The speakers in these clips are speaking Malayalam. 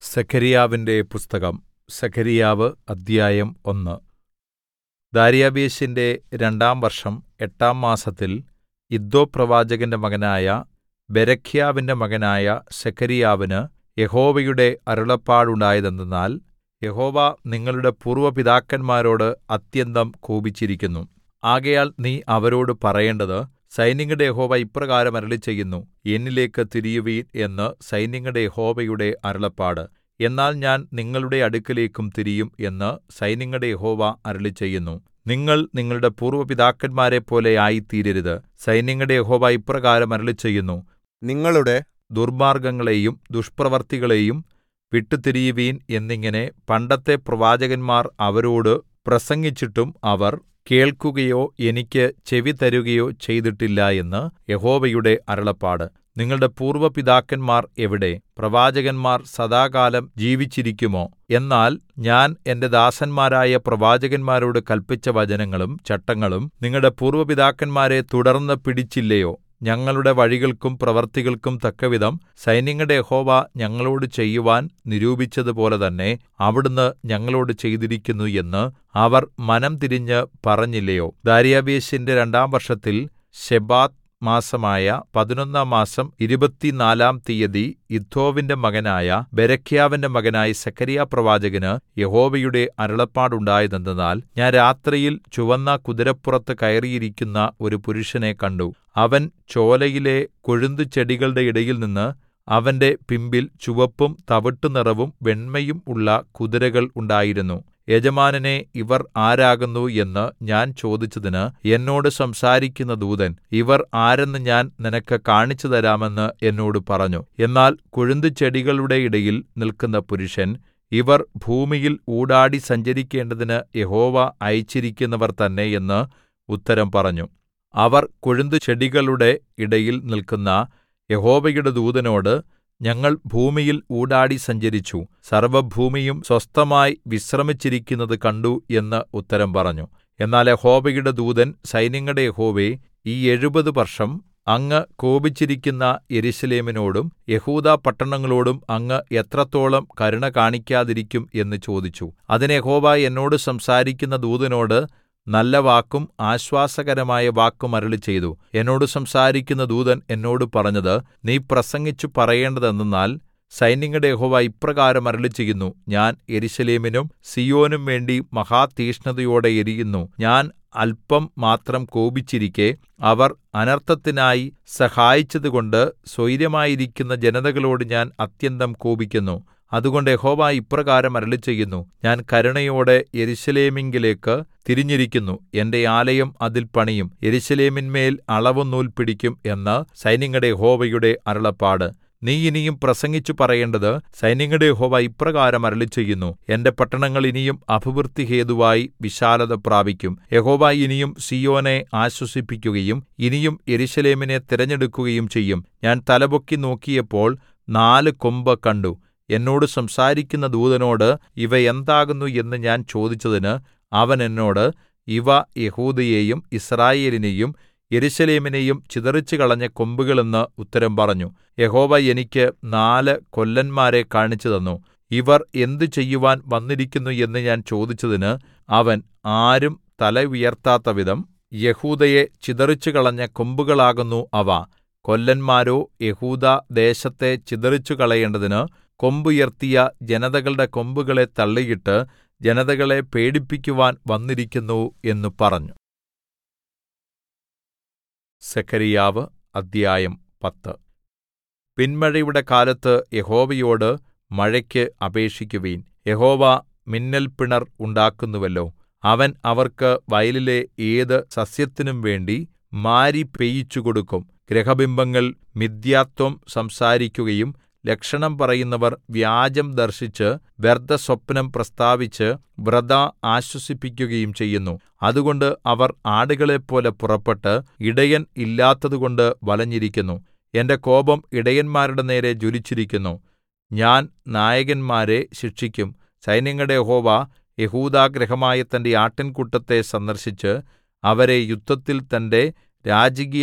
സെഖര്യാവിന്റെ പുസ്തകം. സെഖര്യാവ് അദ്ധ്യായം 1. ദാര്യാവേശിന്റെ 2-ാം വർഷം 8-ാം മാസത്തിൽ ഇദ്ദോപ്രവാചകന്റെ മകനായ ബെരെഖ്യാവിന്റെ മകനായ സെഖര്യാവിന് യഹോവയുടെ അരുളപ്പാടുണ്ടായതെന്തെന്നാൽ, യഹോവ നിങ്ങളുടെ പൂർവ്വ പിതാക്കന്മാരോട് അത്യന്തം കോപിച്ചിരിക്കുന്നു. ആകയാൽ നീ അവരോട് പറയേണ്ടത്, സൈന്യങ്ങളുടെ യഹോവ ഇപ്രകാരം അരുളിച്ചെയ്യുന്നു, എന്നിലേക്ക് തിരിയുവിൻ എന്ന് സൈന്യങ്ങളുടെ യഹോവയുടെ അരുളപ്പാട്. എന്നാൽ ഞാൻ നിങ്ങളുടെ അടുക്കലേക്കും തിരിയും എന്ന് സൈന്യങ്ങളുടെ യഹോവ അരുളിച്ചെയ്യുന്നു. നിങ്ങൾ നിങ്ങളുടെ പൂർവ്വ പിതാക്കന്മാരെപ്പോലെ ആയിത്തീരരുത്. സൈന്യങ്ങളുടെ യഹോവ ഇപ്രകാരം അരുളിച്ചെയ്യുന്നു, നിങ്ങളുടെ ദുർമ്മാർഗ്ഗങ്ങളെയും ദുഷ്പ്രവൃത്തികളെയും വിട്ടുതിരിയുവിൻ എന്നിങ്ങനെ പണ്ടത്തെ പ്രവാചകന്മാർ അവരോട് പ്രസംഗിച്ചിട്ടും അവർ കേൾക്കുകയോ എനിക്ക് ചെവിതരുകയോ ചെയ്തിട്ടില്ല എന്ന് യഹോവയുടെ അരുളപ്പാട്. നിങ്ങളുടെ പൂർവ്വ പിതാക്കന്മാർ എവിടെ? പ്രവാചകന്മാർ സദാകാലം ജീവിച്ചിരിക്കുമോ? എന്നാൽ ഞാൻ എന്റെ ദാസന്മാരായ പ്രവാചകന്മാരോട് കല്പിച്ച വചനങ്ങളും ചട്ടങ്ങളും നിങ്ങളുടെ പൂർവ്വ പിതാക്കന്മാരെ തുടർന്ന് പിടിച്ചില്ലയോ? ഞങ്ങളുടെ വഴികൾക്കും പ്രവൃത്തികൾക്കും തക്കവിധം സൈന്യങ്ങളുടെ യഹോവ ഞങ്ങളോട് ചെയ്യുവാൻ നിരൂപിച്ചതുപോലെ തന്നെ അവിടുന്ന് ഞങ്ങളോട് ചെയ്തിരിക്കുന്നു എന്ന് അവർ മനം തിരിഞ്ഞ് പറഞ്ഞില്ലയോ? ദാര്യാവേശിന്റെ 2-ാം വർഷത്തിൽ ശെബാത്ത് മാസമായ 11-ാം മാസം 24-ാം തീയതി ഇദ്ദോവിന്റെ മകനായ ബെരെഖ്യാവിന്റെ മകനായ സെഖര്യാപ്രവാചകന് യഹോവയുടെ അരുളപ്പാടുണ്ടായതെന്തെന്നാൽ, ഞാൻ രാത്രിയിൽ ചുവന്ന കുതിരപ്പുറത്ത് കയറിയിരിക്കുന്ന ഒരു പുരുഷനെ കണ്ടു. അവൻ ചോലയിലെ കൊഴുന്തുചെടികളുടെ ഇടയിൽനിന്ന് അവന്റെ പിമ്പിൽ ചുവപ്പും തവിട്ടുനിറവും വെണ്മയും ഉള്ള കുതിരകൾ ഉണ്ടായിരുന്നു. യജമാനനേ, ഇവർ ആരാകുന്നു എന്ന് ഞാൻ ചോദിച്ചതിന് എന്നോട് സംസാരിക്കുന്ന ദൂതൻ, ഇവർ ആരെന്ന് ഞാൻ നിനക്ക് കാണിച്ചു തരാമെന്ന് എന്നോട് പറഞ്ഞു. എന്നാൽ കൊഴുന്തുചെടികളുടെ ഇടയിൽ നിൽക്കുന്ന പുരുഷൻ, ഇവർ ഭൂമിയിൽ ഊടാടി സഞ്ചരിക്കേണ്ടതിന് യഹോവ അയച്ചിരിക്കുന്നവർ തന്നെ എന്ന് ഉത്തരം പറഞ്ഞു. അവർ കൊഴുന്തുചെടികളുടെ ഇടയിൽ നിൽക്കുന്ന യഹോവയുടെ ദൂതനോട്, ഞങ്ങൾ ഭൂമിയിൽ ഊടാടി സഞ്ചരിച്ചു, സർവ്വഭൂമിയും സ്വസ്ഥമായി വിശ്രമിച്ചിരിക്കുന്നത് കണ്ടു എന്ന് ഉത്തരം പറഞ്ഞു. എന്നാൽ യഹോവയുടെ ദൂതൻ, സൈന്യങ്ങളുടെ യഹോവേ, ഈ 70 വർഷം അങ്ങ് കോപിച്ചിരിക്കുന്ന യെരൂശലേമിനോടും യെഹൂദാ പട്ടണങ്ങളോടും അങ്ങ് എത്രത്തോളം കരുണ കാണിക്കാതിരിക്കും എന്ന് ചോദിച്ചു. അതിന് യഹോവ എന്നോട് സംസാരിക്കുന്ന ദൂതനോട് നല്ല വാക്കും ആശ്വാസകരമായ വാക്കും അരുളിച്ചെയ്തു. എന്നോട് സംസാരിക്കുന്ന ദൂതൻ എന്നോട് പറഞ്ഞത്, നീ പ്രസംഗിച്ചു പറയേണ്ടതെന്തെന്നാൽ, സൈന്യങ്ങളുടെ യഹോവ ഇപ്രകാരം അരുളിച്ചെയ്യുന്നു, ഞാൻ യെരൂശലേമിനും സീയോനും വേണ്ടി മഹാതീക്ഷ്ണതയോടെ എരിയുന്നു. ഞാൻ അല്പം മാത്രം കോപിച്ചിരിക്കെ അവർ അനർത്ഥത്തിനായി സഹായിച്ചതുകൊണ്ട് സ്വൈരമായിരിക്കുന്ന ജനതകളോട് ഞാൻ അത്യന്തം കോപിക്കുന്നു. അതുകൊണ്ട് യഹോവ ഇപ്രകാരം അരുളിച്ചെയ്യുന്നു, ഞാൻ കരുണയോടെ യെരൂശലേമിങ്കലേക്ക് തിരിഞ്ഞിരിക്കുന്നു. എന്റെ ആലയം അതിൽ പണിയും, യെരൂശലേമിന്മേൽ അളവുനൂൽ പിടിക്കും എന്ന് സൈന്യങ്ങളുടെ യഹോവയുടെ അരുളപ്പാട്. നീ ഇനിയും പ്രസംഗിച്ചു പറയേണ്ടത്, സൈന്യങ്ങളുടെ യഹോവ ഇപ്രകാരം അരുളിച്ചെയ്യുന്നു, എന്റെ പട്ടണങ്ങൾ ഇനിയും അഭിവൃദ്ധി ഹേതുവായി വിശാലത പ്രാപിക്കും. യഹോവ ഇനിയും സീയോനെ ആശ്വസിപ്പിക്കുകയും ഇനിയും യെരൂശലേമിനെ തിരഞ്ഞെടുക്കുകയും ചെയ്യും. ഞാൻ തലപൊക്കി നോക്കിയപ്പോൾ 4 കൊമ്പ് കണ്ടു. എന്നോട് സംസാരിക്കുന്ന ദൂതനോട് ഇവ എന്താകുന്നു എന്ന് ഞാൻ ചോദിച്ചതിന് അവൻ എന്നോട്, ഇവ യെഹൂദയെയും യിസ്രായേലിനെയും യെരൂശലേമിനെയും ചിതറിച്ചുകളഞ്ഞ കൊമ്പുകൾ എന്ന് ഉത്തരം പറഞ്ഞു. യഹോവ എനിക്ക് 4 കൊല്ലന്മാരെ കാണിച്ചുതന്നു. ഇവർ എന്ത് ചെയ്യുവാൻ വന്നിരിക്കുന്നു എന്ന് ഞാൻ ചോദിച്ചതിന് അവൻ, ആരും തല ഉയർത്താത്തവിധം യെഹൂദയെ ചിതറിച്ചുകളഞ്ഞ കൊമ്പുകളാകുന്നു അവ. കൊല്ലന്മാരോ യെഹൂദാ ദേശത്തെ ചിതറിച്ചുകളയേണ്ടതിന് കൊമ്പുയർത്തിയ ജനതകളുടെ കൊമ്പുകളെ തള്ളിയിട്ട് ജനതകളെ പേടിപ്പിക്കുവാൻ വന്നിരിക്കുന്നു എന്ന് പറഞ്ഞു. സെഖര്യാവ് അദ്ധ്യായം 10. പിന്മഴയുടെ കാലത്ത് യഹോവയോട് മഴയ്ക്ക് അപേക്ഷിക്കുവിൻ. യഹോവ മിന്നൽപിണർ ഉണ്ടാക്കുന്നുവല്ലോ. അവൻ അവർക്ക് വയലിലെ ഏത് സസ്യത്തിനും വേണ്ടി മാരി പെയ്യിച്ചുകൊടുക്കും. ഗ്രഹബിംബങ്ങൾ മിഥ്യാത്വം സംസാരിക്കുകയും ലക്ഷണം പറയുന്നവർ വ്യാജം ദർശിച്ച് വ്യർത്ഥസ്വപ്നം പ്രസ്താവിച്ച് വൃഥാ ആശ്വസിപ്പിക്കുകയും ചെയ്യുന്നു. അതുകൊണ്ട് അവർ ആടുകളെപ്പോലെ പുറപ്പെട്ട് ഇടയൻ ഇല്ലാത്തതുകൊണ്ട് വലഞ്ഞിരിക്കുന്നു. എന്റെ കോപം ഇടയന്മാരുടെ നേരെ ജ്വലിച്ചിരിക്കുന്നു. ഞാൻ നായകന്മാരെ ശിക്ഷിക്കും. സൈന്യങ്ങളുടെ യഹോവ യെഹൂദാഗൃഹമായ തന്റെ ആട്ടിൻകൂട്ടത്തെ സന്ദർശിച്ച് അവരെ യുദ്ധത്തിൽ തന്റെ രാജകീയ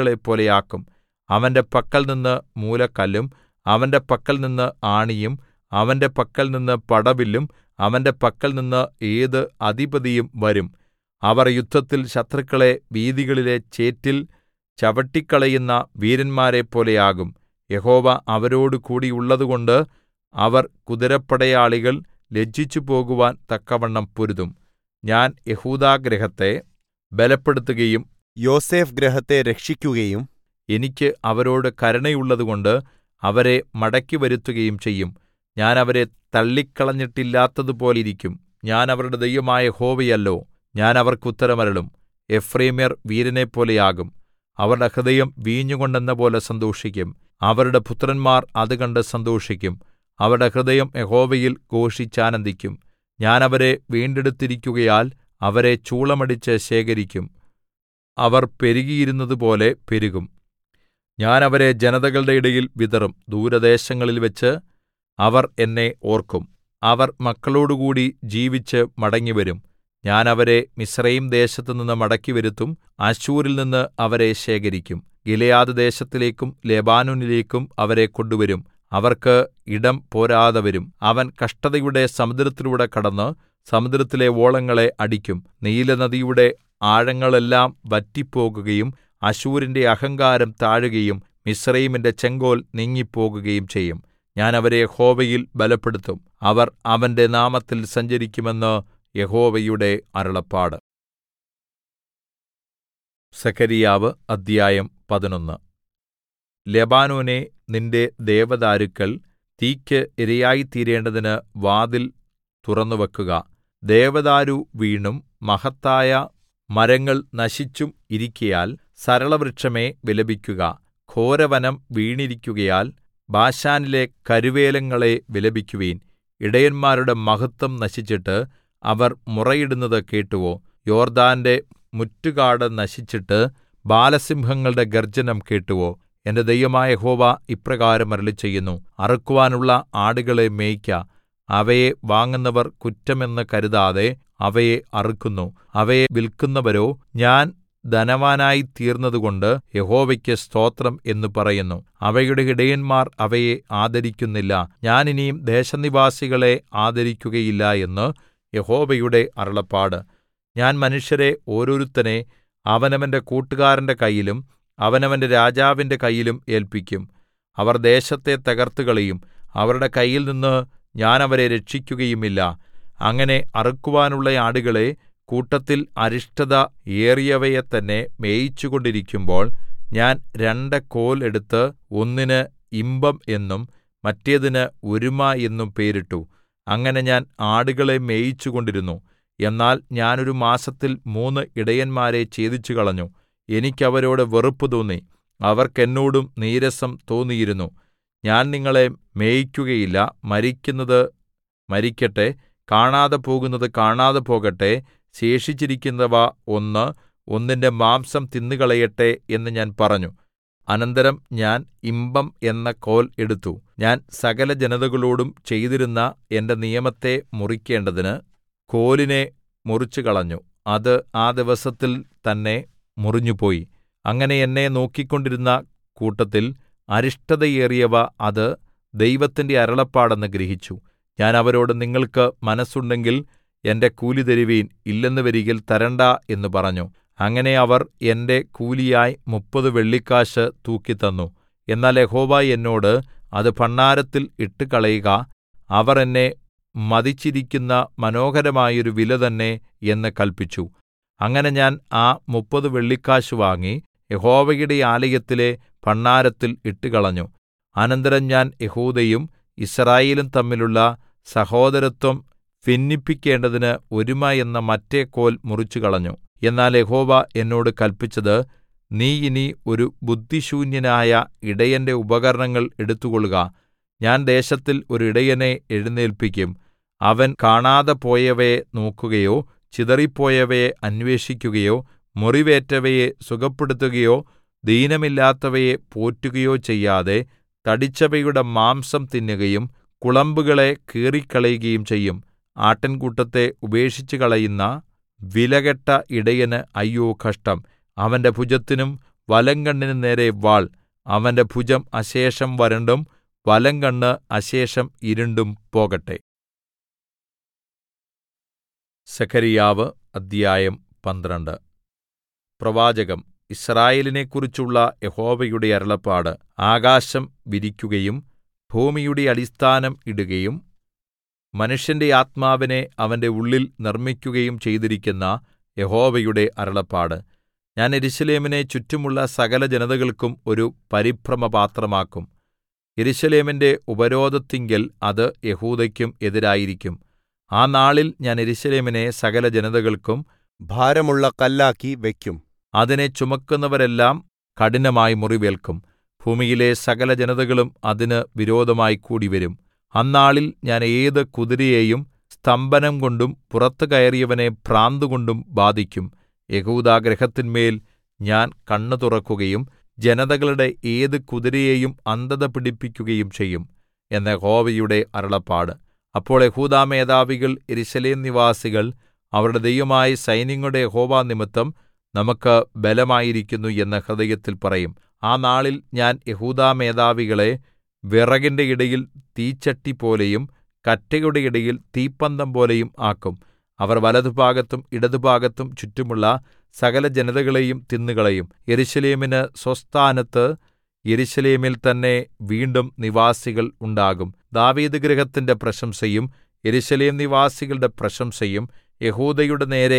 കുതിരകളെപ്പോലെയാക്കും. അവന്റെ പക്കൽനിന്ന് മൂലക്കല്ലും അവന്റെ പക്കൽനിന്ന് ആണിയും അവന്റെ പക്കൽനിന്ന് പടവില്ലും അവന്റെ പക്കൽനിന്ന് ഏത് അധിപതിയും വരും. അവർ യുദ്ധത്തിൽ ശത്രുക്കളെ വീഥികളിലെ ചേറ്റിൽ ചവിട്ടിക്കളയുന്ന വീരന്മാരെപ്പോലെയാകും. യഹോവ അവരോട് കൂടിയുള്ളതുകൊണ്ട് അവർ കുതിരപ്പടയാളികൾ ലജ്ജിച്ചുപോകുവാൻ തക്കവണ്ണം പൊരുതും. ഞാൻ യെഹൂദാഗൃഹത്തെ ബലപ്പെടുത്തുകയും യോസേഫ് ഗൃഹത്തെ രക്ഷിക്കുകയും എനിക്ക് അവരോട് കരുണയുള്ളതുകൊണ്ട് അവരെ മടക്കിവരുത്തുകയും ചെയ്യും. ഞാൻ അവരെ തള്ളിക്കളഞ്ഞിട്ടില്ലാത്തതുപോലിരിക്കും. ഞാൻ അവരുടെ ദൈവമായ യഹോവയല്ലോ. ഞാൻ അവർക്ക് ഉത്തരമരുളും. എഫ്രയീമ്യർ വീരനെപ്പോലെയാകും. അവരുടെ ഹൃദയം വീഞ്ഞുകൊണ്ടെന്നപോലെ സന്തോഷിക്കും. അവരുടെ പുത്രന്മാർ അത് കണ്ട് സന്തോഷിക്കും. അവരുടെ ഹൃദയം യഹോവയിൽ ഘോഷിച്ചാനന്ദിക്കും. ഞാൻ അവരെ വീണ്ടെടുത്തിരിക്കുകയാൽ അവരെ ചൂളമടിച്ച് ശേഖരിക്കും. അവർ പെരുകിയിരുന്നതുപോലെ പെരുകും. ഞാൻ അവരെ ജനതകളുടെ ഇടയിൽ വിതറും. ദൂരദേശങ്ങളിൽവെച്ച് അവർ എന്നെ ഓർക്കും. അവർ മക്കളോടുകൂടി ജീവിച്ച് മടങ്ങിവരും. ഞാൻ അവരെ മിസ്രയീംദേശത്തുനിന്ന് മടക്കിവരുത്തും. അശ്ശൂരിൽ നിന്ന് അവരെ ശേഖരിക്കും. ഗിലെയാദ് ദേശത്തിലേക്കും ലെബാനോനിലേക്കും അവരെ കൊണ്ടുവരും. അവർക്ക് ഇടം പോരാതെ വരും. അവൻ കഷ്ടതയുടെ സമുദ്രത്തിലൂടെ കടന്ന് സമുദ്രത്തിലെ ഓളങ്ങളെ അടിക്കും. നീലനദിയുടെ ആഴങ്ങളെല്ലാം വറ്റിപ്പോകുകയും അശ്ശൂരിന്റെ അഹങ്കാരം താഴുകയും മിസ്രയീമിന്റെ ചെങ്കോൽ നീങ്ങിപ്പോകുകയും ചെയ്യും. ഞാൻ അവരെ യഹോവയിൽ ബലപ്പെടുത്തും. അവർ അവന്റെ നാമത്തിൽ സഞ്ചരിക്കുമെന്ന് യഹോവയുടെ അരുളപ്പാട്. സെഖര്യാവ് അദ്ധ്യായം 11. ലെബാനോനേ, നിന്റെ ദേവദാരുക്കൾ തീയ്ക്ക് ഇരയായിത്തീരേണ്ടതിന് വാതിൽ തുറന്നുവെക്കുക. ദേവദാരു വീണും മഹത്തായ മരങ്ങൾ നശിച്ചും ഇരിക്കയാൽ സരളവൃക്ഷമേ വിലപിക്കുക. ഘോരവനം വീണിരിക്കുകയാൽ ബാശാനിലെ കരുവേലങ്ങളെ വിലപിക്കുവിൻ. ഇടയന്മാരുടെ മഹത്വം നശിച്ചിട്ട് അവർ മുറയിടുന്നത് കേട്ടുവോ? യോർദ്ദാന്റെ മുറ്റുകാട് നശിച്ചിട്ട് ബാലസിംഹങ്ങളുടെ ഗർജ്ജനം കേട്ടുവോ? എന്റെ ദൈവമായ യഹോവ ഇപ്രകാരം അരുളിച്ചെയ്യുന്നു: അറുക്കുവാനുള്ള ആടുകളെ മേയ്ക്ക. അവയെ വാങ്ങുന്നവർ കുറ്റമെന്ന് കരുതാതെ അവയെ അറുക്കുന്നു. അവയെ വിൽക്കുന്നവരോ ഞാൻ ധനവാനായിത്തീർന്നതുകൊണ്ട് യഹോവയ്ക്ക് സ്തോത്രം എന്ന് പറയുന്നു. അവയുടെ ഇടയന്മാർ അവയെ ആദരിക്കുന്നില്ല. ഞാൻ ഇനി ദേശനിവാസികളെ ആദരിക്കുകയില്ല എന്ന് യഹോവയുടെ അരുളപ്പാട്. ഞാൻ മനുഷ്യരെ ഓരോരുത്തനെ അവനവന്റെ കൂട്ടുകാരന്റെ കയ്യിലും അവനവന്റെ രാജാവിന്റെ കയ്യിലും ഏല്പിക്കും. അവർ ദേശത്തെ തകർത്തുകളയും. അവരുടെ കയ്യിൽനിന്ന് ഞാൻ അവരെ രക്ഷിക്കുകയുമില്ല. അങ്ങനെ അറുക്കുവാനുള്ള ആടുകളെ കൂട്ടത്തിൽ അരിഷ്ടത ഏറിയവയെ തന്നെ മേയിച്ചുകൊണ്ടിരിക്കുമ്പോൾ ഞാൻ 2 കോൽ എടുത്ത് ഒന്നിന് ഇമ്പം എന്നും മറ്റേതിന് ഒരുമ എന്നും പേരിട്ടു. അങ്ങനെ ഞാൻ ആടുകളെ മേയിച്ചുകൊണ്ടിരുന്നു. എന്നാൽ ഞാൻ ഒരു മാസത്തിൽ 3 ഇടയന്മാരെ ഛേദിച്ചുകളഞ്ഞു. എനിക്ക് അവരോട് വെറുപ്പ് തോന്നി. അവർക്ക് എന്നോടും നീരസം തോന്നിയിരുന്നു. ഞാൻ നിങ്ങളെ മേയിക്കുകയില്ല. മരിക്കുന്നത് മരിക്കട്ടെ, കാണാതെ പോകുന്നത് കാണാതെ പോകട്ടെ, ശേഷിച്ചിരിക്കുന്നവ ഒന്നിന്റെ മാംസം തിന്നുകളയട്ടെ എന്ന് ഞാൻ പറഞ്ഞു. അനന്തരം ഞാൻ ഇമ്പം എന്ന കോൽ എടുത്തു. ഞാൻ സകല ജനതകളോടും ചെയ്തിരുന്ന എന്റെ നിയമത്തെ മുറിക്കേണ്ടതിന് കോലിനെ മുറിച്ചുകളഞ്ഞു. അത് ആ ദിവസത്തിൽ തന്നെ മുറിഞ്ഞുപോയി. അങ്ങനെ എന്നെ നോക്കിക്കൊണ്ടിരുന്ന കൂട്ടത്തിൽ അരിഷ്ടതയേറിയവ അത് ദൈവത്തിന്റെ അരുളപ്പാടെന്ന് ഗ്രഹിച്ചു. ഞാൻ അവരോട്, നിങ്ങൾക്ക് മനസ്സുണ്ടെങ്കിൽ എന്റെ കൂലി തരുവീൻ, ഇല്ലെന്ന് വരികിൽ തരണ്ടാ എന്ന് പറഞ്ഞു. അങ്ങനെ അവർ എന്റെ കൂലിയായി 30 വെള്ളിക്കാശ് തൂക്കിത്തന്നു. എന്നാൽ യഹോവ എന്നോട്, അത് ഭണ്ഡാരത്തിൽ ഇട്ടുകളയുക. അവർ എന്നെ മതിച്ചിരിക്കുന്ന മനോഹരമായൊരു വില തന്നെ എന്ന് കല്പിച്ചു. അങ്ങനെ ഞാൻ ആ 30 വെള്ളിക്കാശ് വാങ്ങി യഹോവയുടെ ആലയത്തിലെ ഭണ്ഡാരത്തിൽ ഇട്ടുകളഞ്ഞു. അനന്തരം ഞാൻ യെഹൂദയും യിസ്രായേലും തമ്മിലുള്ള സഹോദരത്വം ഭിന്നിപ്പിക്കേണ്ടതിന് ഒരുമ എന്ന മറ്റേ കോൽ മുറിച്ചുകളഞ്ഞു. എന്നാൽ യഹോവ എന്നോട് കല്പിച്ചത്, നീ ഇനി ഒരു ബുദ്ധിശൂന്യനായ ഇടയന്റെ ഉപകരണങ്ങൾ എടുത്തുകൊള്ളുക. ഞാൻ ദേശത്തിൽ ഒരു ഇടയനെ എഴുന്നേല്പിക്കും. അവൻ കാണാതെ പോയവയെ നോക്കുകയോ ചിതറിപ്പോയവയെ അന്വേഷിക്കുകയോ മുറിവേറ്റവയെ സുഖപ്പെടുത്തുകയോ ദീനമില്ലാത്തവയെ പോറ്റുകയോ ചെയ്യാതെ തടിച്ചവയുടെ മാംസം തിന്നുകയും കുളമ്പുകളെ കീറിക്കളയുകയും ചെയ്യും. ആട്ടിൻകൂട്ടത്തെ ഉപേക്ഷിച്ചുകളയുന്ന വിലകെട്ട ഇടയന് അയ്യോ കഷ്ടം! അവന്റെ ഭുജത്തിനും വലങ്കണ്ണിനും നേരെ വാൾ. അവന്റെ ഭുജം അശേഷം വരണ്ടും വലങ്കണ്ണ് അശേഷം ഇരുണ്ടും പോകട്ടെ. സെഖര്യാവ് അദ്ധ്യായം 12. പ്രവാചകം. യിസ്രായേലിനെക്കുറിച്ചുള്ള യഹോവയുടെ അരുളപ്പാട്. ആകാശം വിരിക്കുകയും ഭൂമിയുടെ അടിസ്ഥാനം ഇടുകയും മനുഷ്യന്റെ ആത്മാവിനെ അവന്റെ ഉള്ളിൽ നിർമ്മിക്കുകയും ചെയ്തിരിക്കുന്ന യഹോവയുടെ അരുളപ്പാട്. ഞാൻ യെരൂശലേമിനെ ചുറ്റുമുള്ള സകലജനതകൾക്കും ഒരു പരിഭ്രമപാത്രമാക്കും. യെരൂശലേമിന്റെ ഉപരോധത്തിങ്കൽ അത് യെഹൂദയ്ക്കും എതിരായിരിക്കും. ആ നാളിൽ ഞാൻ യെരൂശലേമിനെ സകലജനതകൾക്കും ഭാരമുള്ള കല്ലാക്കി വയ്ക്കും. അതിനെ ചുമക്കുന്നവരെല്ലാം കഠിനമായി മുറിവേൽക്കും. ഭൂമിയിലെ സകലജനതകളും അതിന് വിരോധമായി കൂടിവരും. അന്നാളിൽ ഞാൻ ഏത് കുതിരയെയും സ്തംഭനംകൊണ്ടും പുറത്തു കയറിയവനെ ഭ്രാന്തുകൊണ്ടും ബാധിക്കും. യെഹൂദാഗൃഹത്തിന്മേൽ ഞാൻ കണ്ണ് തുറക്കുകയും ജനതകളുടെ ഏത് കുതിരയെയും അന്ധത പിടിപ്പിക്കുകയും ചെയ്യും എന്ന് യഹോവയുടെ അരുളപ്പാട്. അപ്പോൾ യെഹൂദാമേധാവികൾ യെരൂശലേം നിവാസികൾ അവരുടെ ദൈവമായ സൈന്യങ്ങളുടെ യഹോവ നിമിത്തം നമുക്ക് ബലമായിരിക്കുന്നു എന്ന് ഹൃദയത്തിൽ പറയും. ആ നാളിൽ ഞാൻ യെഹൂദാമേധാവികളെ വിറകിന്റെ ഇടയിൽ തീച്ചട്ടിപോലെയും കറ്റയുടെ ഇടയിൽ തീപ്പന്തം പോലെയും ആക്കും. അവർ വലത്തുഭാഗത്തും ഇടത്തുഭാഗത്തും ചുറ്റുമുള്ള സകലജനതകളെയും തിന്നുകളയും. യെരൂശലേമിന് സ്വസ്ഥാനത്ത് യെരൂശലേമിൽ തന്നെ വീണ്ടും നിവാസികൾ ഉണ്ടാകും. ദാവീദ് ഗൃഹത്തിന്റെ പ്രശംസയും യെരൂശലേം നിവാസികളുടെ പ്രശംസയും യെഹൂദയുടെ നേരെ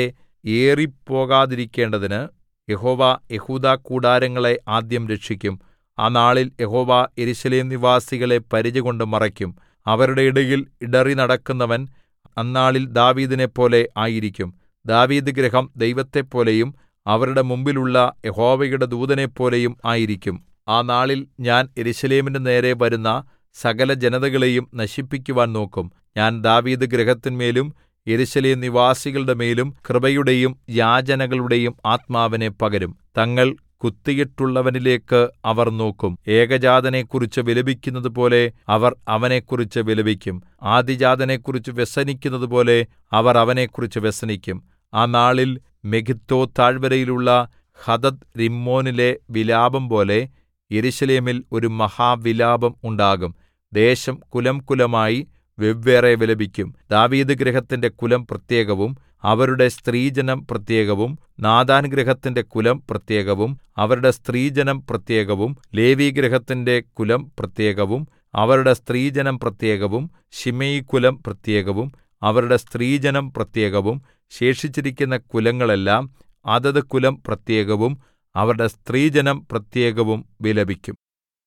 ഏറിപ്പോകാതിരിക്കേണ്ടതിന് യഹോവ യെഹൂദാകൂടാരങ്ങളെ ആദ്യം രക്ഷിക്കും. ആ നാളിൽ യഹോവ യെരൂശലേം നിവാസികളെ പരിചകൊണ്ട് മറയ്ക്കും. അവരുടെ ഇടയിൽ ഇടറി നടക്കുന്നവൻ അന്നാളിൽ ദാവീദിനെപ്പോലെ ആയിരിക്കും. ദാവീദ് ഗൃഹം ദൈവത്തെപ്പോലെയും അവരുടെ മുമ്പിലുള്ള യഹോവയുടെ ദൂതനെപ്പോലെയും ആയിരിക്കും. ആ നാളിൽ ഞാൻ യെരൂശലേമിന്റെ നേരെ വരുന്ന സകലജനതകളെയും നശിപ്പിക്കുവാൻ നോക്കും. ഞാൻ ദാവീദ് ഗൃഹത്തിന്മേലും യെരൂശലേം നിവാസികളുടെ മേലും കൃപയുടെയും യാചനകളുടെയും ആത്മാവിനെ പകരും. തങ്ങൾ കുത്തിയിട്ടുള്ളവനിലേക്ക് അവർ നോക്കും. ഏകജാതനെക്കുറിച്ച് വിലപിക്കുന്നതുപോലെ അവർ അവനെക്കുറിച്ച് വിലപിക്കും. ആദ്യജാതനെക്കുറിച്ച് വ്യസനിക്കുന്നതുപോലെ അവർ അവനെക്കുറിച്ച് വ്യസനിക്കും. ആ നാളിൽ മെഗിദ്ദോ താഴ്വരയിലുള്ള ഹദദ് രിമ്മോനിലെ വിലാപം പോലെ യെരൂശലേമിൽ ഒരു മഹാവിലാപം ഉണ്ടാകും. ദേശം കുലംകുലമായി വെവ്വേറെ വിലപിക്കും. ദാവീദ് ഗൃഹത്തിന്റെ കുലം പ്രത്യേകവും അവരുടെ സ്ത്രീജനം പ്രത്യേകവും, നാഥാൻ ഗൃഹത്തിന്റെ കുലം പ്രത്യേകവും അവരുടെ സ്ത്രീജനം പ്രത്യേകവും, ലേവീഗൃഹത്തിന്റെ കുലം പ്രത്യേകവും അവരുടെ സ്ത്രീജനം പ്രത്യേകവും, ശിമെയികുലം പ്രത്യേകവും അവരുടെ സ്ത്രീജനം പ്രത്യേകവും, ശേഷിച്ചിരിക്കുന്ന കുലങ്ങളെല്ലാം അതത് കുലം പ്രത്യേകവും അവരുടെ സ്ത്രീജനം പ്രത്യേകവും വിലപിക്കും.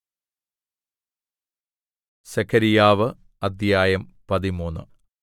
സെഖര്യാവ് അദ്ധ്യായം 13.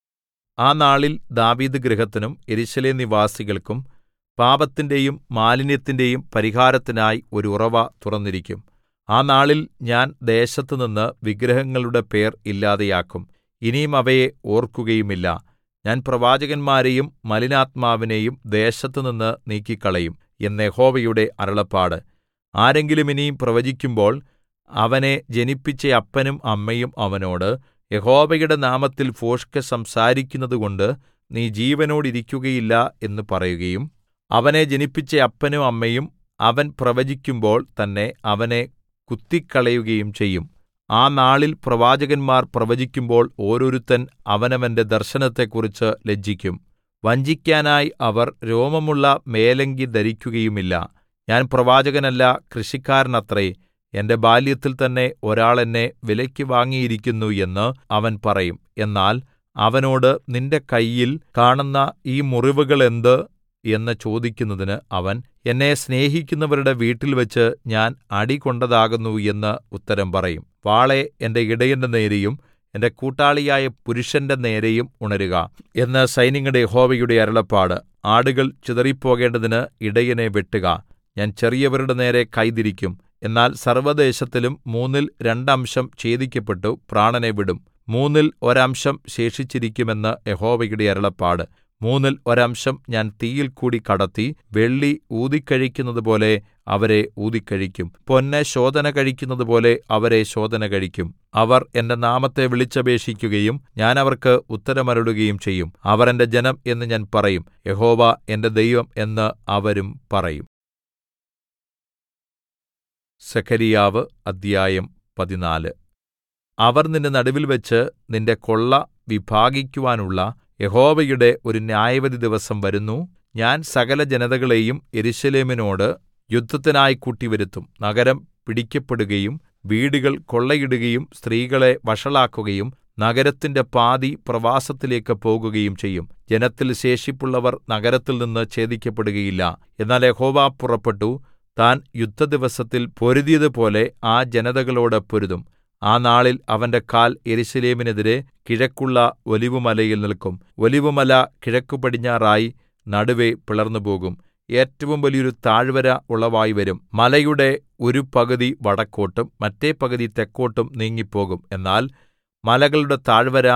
ആ നാളിൽ ദാവീദ് ഗൃഹത്തിനും യെരൂശലേം നിവാസികൾക്കും പാപത്തിന്റെയും മാലിന്യത്തിന്റെയും പരിഹാരത്തിനായി ഒരു ഉറവ തുറന്നിരിക്കും. ആ നാളിൽ ഞാൻ ദേശത്തുനിന്ന് വിഗ്രഹങ്ങളുടെ പേർ ഇല്ലാതെയാക്കും. ഇനിയും അവയെ ഓർക്കുകയുമില്ല. ഞാൻ പ്രവാചകന്മാരെയും മലിനാത്മാവിനെയും ദേശത്തുനിന്ന് നീക്കിക്കളയും എന്ന് യഹോവയുടെ അരുളപ്പാട്. ആരെങ്കിലും ഇനി പ്രവചിക്കുമ്പോൾ അവനെ ജനിപ്പിച്ച അപ്പനും അമ്മയും അവനോട്, യഹോവയുടെ നാമത്തിൽ ഭോഷ്ക് സംസാരിക്കുന്നതുകൊണ്ട് നീ ജീവനോടിരിക്കുകയില്ല എന്ന് പറയുകയും, അവനെ ജനിപ്പിച്ച അപ്പനും അമ്മയും അവൻ പ്രവചിക്കുമ്പോൾ തന്നെ അവനെ കുത്തിക്കളയുകയും ചെയ്യും. ആ നാളിൽ പ്രവാചകന്മാർ പ്രവചിക്കുമ്പോൾ ഓരോരുത്തൻ അവനവന്റെ ദർശനത്തെക്കുറിച്ച് ലജ്ജിക്കും. വഞ്ചിക്കാനായി അവർ രോമമുള്ള മേലങ്കി ധരിക്കുകയുമില്ല. ഞാൻ പ്രവാചകനല്ല, കൃഷിക്കാരനത്രേ. എന്റെ ബാല്യത്തിൽ തന്നെ ഒരാൾ എന്നെ വിലയ്ക്ക് വാങ്ങിയിരിക്കുന്നു എന്ന് അവൻ പറയും. എന്നാൽ അവനോട്, നിന്റെ കയ്യിൽ കാണുന്ന ഈ മുറിവുകൾ എന്ത് എന്ന് ചോദിക്കുന്നതിന് അവൻ, എന്നെ സ്നേഹിക്കുന്നവരുടെ വീട്ടിൽവെച്ച് ഞാൻ അടികൊണ്ടതാകുന്നു എന്ന് ഉത്തരം പറയും. വാളെ എന്റെ ഇടയന്റെ നേരെയും എന്റെ കൂട്ടാളിയായ പുരുഷന്റെ നേരെയും ഉണരുക എന്ന് സൈന്യങ്ങളുടെ യഹോവയുടെ അരുളപ്പാട്. ആടുകൾ ചിതറിപ്പോകേണ്ടതിന് ഇടയനെ വെട്ടുക. ഞാൻ ചെറിയവരുടെ നേരെ കൈതിരിക്കും. എന്നാൽ സർവ്വദേശത്തിലും മൂന്നിൽ രണ്ടംശം ഛേദിക്കപ്പെട്ടു പ്രാണനെ വിടും. മൂന്നിൽ ഒരംശം ശേഷിച്ചിരിക്കുമെന്ന് യഹോവയുടെ അരുളപ്പാട്. മൂന്നിൽ ഒരംശം ഞാൻ തീയിൽ കൂടി കടത്തി വെള്ളി ഊതിക്കഴിക്കുന്നതുപോലെ അവരെ ഊതിക്കഴിക്കും. പൊന്ന് ശോധന കഴിക്കുന്നതുപോലെ അവരെ ശോധന കഴിക്കും. അവർ എന്റെ നാമത്തെ വിളിച്ചപേക്ഷിക്കുകയും ഞാൻ അവർക്ക് ഉത്തരമരുളുകയും ചെയ്യും. അവർ എന്റെ ജനം എന്ന് ഞാൻ പറയും, യഹോവ എന്റെ ദൈവം എന്ന് അവരും പറയും. സെഖര്യാവ് അദ്ധ്യായം 14. അവർ നിന്റെ നടുവിൽവച്ച് നിന്റെ കൊള്ള വിഭാഗിക്കുവാനുള്ള യഹോവയുടെ ഒരു ന്യായവിധി ദിവസം വരുന്നു. ഞാൻ സകല ജനതകളെയും യെരൂശലേമിനോട് യുദ്ധത്തിനായി കൂട്ടിവരുത്തും. നഗരം പിടിക്കപ്പെടുകയും വീടുകൾ കൊള്ളയിടുകയും സ്ത്രീകളെ വഷളാക്കുകയും നഗരത്തിന്റെ പാതി പ്രവാസത്തിലേക്ക് പോകുകയും ചെയ്യും. ജനത്തിൽ ശേഷിപ്പുള്ളവർ നഗരത്തിൽ നിന്ന് ഛേദിക്കപ്പെടുകയില്ല. എന്നാൽ യഹോവ പുറപ്പെട്ടു താൻ യുദ്ധദിവസത്തിൽ പൊരുതിയതുപോലെ ആ ജനതകളോട് പൊരുതും. ആ നാളിൽ അവന്റെ കാൽ യെരൂശലേമിനെതിരെ കിഴക്കുള്ള ഒലിവുമലയിൽ നിൽക്കും. ഒലിവുമല കിഴക്കുപടിഞ്ഞാറായി നടുവെ പിളർന്നുപോകും. ഏറ്റവും വലിയൊരു താഴ്വര ഉളവായി വരും. മലയുടെ ഒരു പകുതി വടക്കോട്ടും മറ്റേ പകുതി തെക്കോട്ടും നീങ്ങിപ്പോകും. എന്നാൽ മലകളുടെ താഴ്വര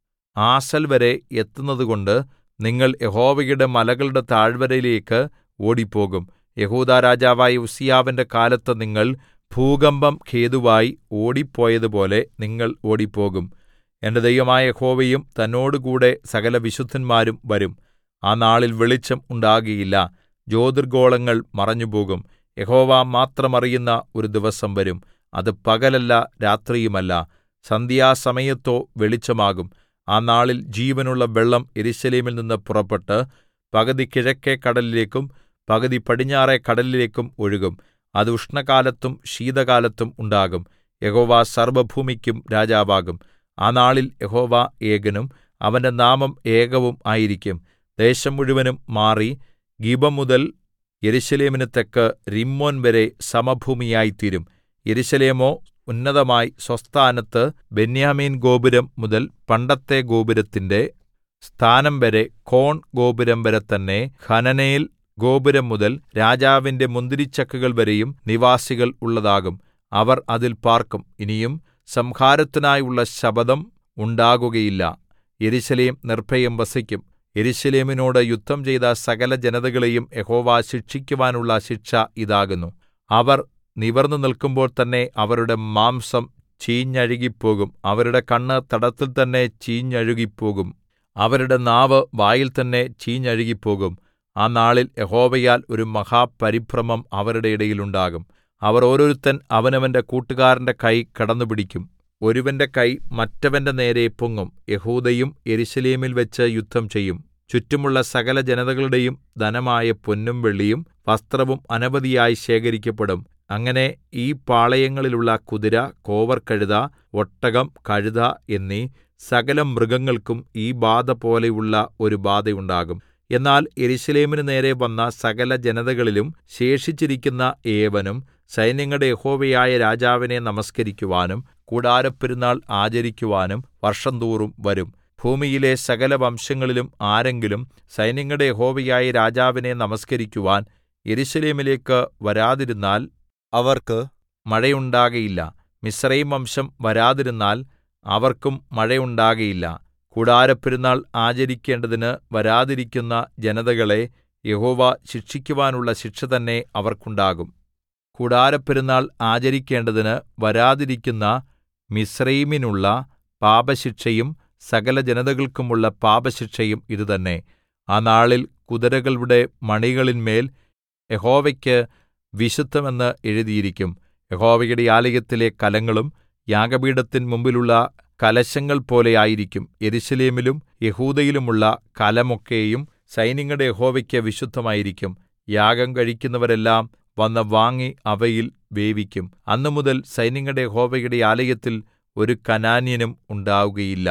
ആസൽ വരെ എത്തുന്നതുകൊണ്ട് നിങ്ങൾ യഹോവയുടെ മലകളുടെ താഴ്വരയിലേക്ക് ഓടിപ്പോകും. യെഹൂദാ രാജാവായ ഉസ്സീയാവിന്റെ കാലത്ത് നിങ്ങൾ ഭൂകമ്പം ഹേതുവായി ഓടിപ്പോയതുപോലെ നിങ്ങൾ ഓടിപ്പോകും. എന്റെ ദൈവമായ യഹോവയും തന്നോടുകൂടെ സകല വിശുദ്ധന്മാരും വരും. ആ നാളിൽ വെളിച്ചം ഉണ്ടാകുകയില്ല, ജ്യോതിർഗ്ഗോളങ്ങൾ മറഞ്ഞുപോകും. യഹോവ മാത്രം അറിയുന്ന ഒരു ദിവസം വരും. അത് പകലല്ല, രാത്രിയുമല്ല, സന്ധ്യാസമയത്തോ വെളിച്ചമാകും. ആ നാളിൽ ജീവനുള്ള വെള്ളം യെരൂശലേമിൽ നിന്ന് പുറപ്പെട്ട് പകുതി കിഴക്കെ കടലിലേക്കും പകുതി പടിഞ്ഞാറെ കടലിലേക്കും ഒഴുകും. അത് ഉഷ്ണകാലത്തും ശീതകാലത്തും ഉണ്ടാകും. യഹോവ സർവ്വഭൂമിക്കും രാജാവാകും. ആ നാളിൽ യഹോവ ഏകനും അവന്റെ നാമം ഏകവും ആയിരിക്കും. ദേശം മുഴുവനും മാറി ഗിബ മുതൽ യെരൂശലേമിന് തെക്ക് രിമ്മോൻ വരെ സമഭൂമിയായിത്തീരും. യെരൂശലേമോ ഉന്നതമായി സ്വസ്ഥാനത്ത് ബെന്യാമീൻ ഗോപുരം മുതൽ പണ്ടത്തെ ഗോപുരത്തിന്റെ സ്ഥാനം വരെ കോൺ ഗോപുരം വരെ തന്നെ ഹനനേൽ ഗോപുരം മുതൽ രാജാവിന്റെ മുന്തിരിച്ചക്കുകൾ വരെയും നിവാസികൾ ഉള്ളതാകും. അവർ അതിൽ പാർക്കും. ഇനിയും സംഹാരത്തിനായുള്ള ശപഥം ഉണ്ടാകുകയില്ല. യെരൂശലേം നിർഭയം വസിക്കും. യെരൂശലേമിനോട് യുദ്ധം ചെയ്ത സകല ജനതകളെയും യഹോവ ശിക്ഷിക്കുവാനുള്ള ശിക്ഷ ഇതാകുന്നു. അവർ നിവർന്നു നിൽക്കുമ്പോൾ തന്നെ അവരുടെ മാംസം ചീഞ്ഞഴുകിപ്പോകും. അവരുടെ കണ്ണ് തടത്തിൽ തന്നെ ചീഞ്ഞഴുകിപ്പോകും. അവരുടെ നാവ് വായിൽ തന്നെ ചീഞ്ഞഴുകിപ്പോകും. ആ നാളിൽ യഹോവയാൽ ഒരു മഹാപരിഭ്രമം അവരുടെ ഇടയിൽ ഉണ്ടാകും. അവർ ഓരോരുത്തൻ അവനവന്റെ കൂട്ടുകാരന്റെ കൈ കടന്നുപിടിക്കും. ഒരുവന്റെ കൈ മറ്റവന്റെ നേരെ പൊങ്ങും. യെഹൂദയും യെരൂശലേമിൽ വെച്ച് യുദ്ധം ചെയ്യും. ചുറ്റുമുള്ള സകല ജനതകളുടെയും ധനമായ പൊന്നും വെള്ളിയും വസ്ത്രവും അനവധിയായി ശേഖരിക്കപ്പെടും. അങ്ങനെ ഈ പാളയങ്ങളിലുള്ള കുതിര, കോവർകഴുത, ഒട്ടകം, കഴുത എന്നീ സകല മൃഗങ്ങൾക്കും ഈ ബാധ പോലെയുള്ള ഒരു ബാധയുണ്ടാകും. എന്നാൽ യെരൂശലേമിന് നേരെ വന്ന സകല ജനതകളിലും ശേഷിച്ചിരിക്കുന്ന ഏവനും സൈന്യങ്ങളുടെ യഹോവയായ രാജാവിനെ നമസ്കരിക്കുവാനും കൂടാരപ്പെരുന്നാൾ ആചരിക്കുവാനും വർഷംതോറും വരും. ഭൂമിയിലെ സകല വംശങ്ങളിലും ആരെങ്കിലും സൈന്യങ്ങളുടെ യഹോവയായ രാജാവിനെ നമസ്കരിക്കുവാൻ യെരൂശലേമിലേക്ക് വരാതിരുന്നാൽ അവർക്ക് മഴയുണ്ടാകയില്ല. മിസ്രയീം വംശം വരാതിരുന്നാൽ അവർക്കും മഴയുണ്ടാകയില്ല. കൂടാരപ്പെരുന്നാൾ ആചരിക്കേണ്ടതിന് വരാതിരിക്കുന്ന ജനതകളെ യഹോവ ശിക്ഷിക്കുവാനുള്ള ശിക്ഷ തന്നെ അവർക്കുണ്ടാകും. കൂടാരപ്പെരുന്നാൾ ആചരിക്കേണ്ടതിന് വരാതിരിക്കുന്ന മിസ്രയീമിനുള്ള പാപശിക്ഷയും സകല ജനതകൾക്കുമുള്ള പാപശിക്ഷയും ഇതുതന്നെ. ആ നാളിൽ കുതിരകളുടെ മണികളിന്മേൽ യഹോവയ്ക്ക് വിശുദ്ധമെന്ന് എഴുതിയിരിക്കും. യഹോവയുടെ ആലയത്തിലെ കലങ്ങളും യാഗപീഠത്തിൻ മുമ്പിലുള്ള കലശങ്ങൾ പോലെ ആയിരിക്കും. യെരൂശലേമിലും യെഹൂദയിലുമുള്ള കലമൊക്കെയും സൈന്യങ്ങളുടെ യഹോവയ്ക്ക് വിശുദ്ധമായിരിക്കും. യാഗം കഴിക്കുന്നവരെല്ലാം വന്ന് വാങ്ങി അവയിൽ വേവിക്കും. അന്നുമുതൽ സൈന്യങ്ങളുടെ യഹോവയുടെ ആലയത്തിൽ ഒരു കനാന്യനും ഉണ്ടാവുകയില്ല.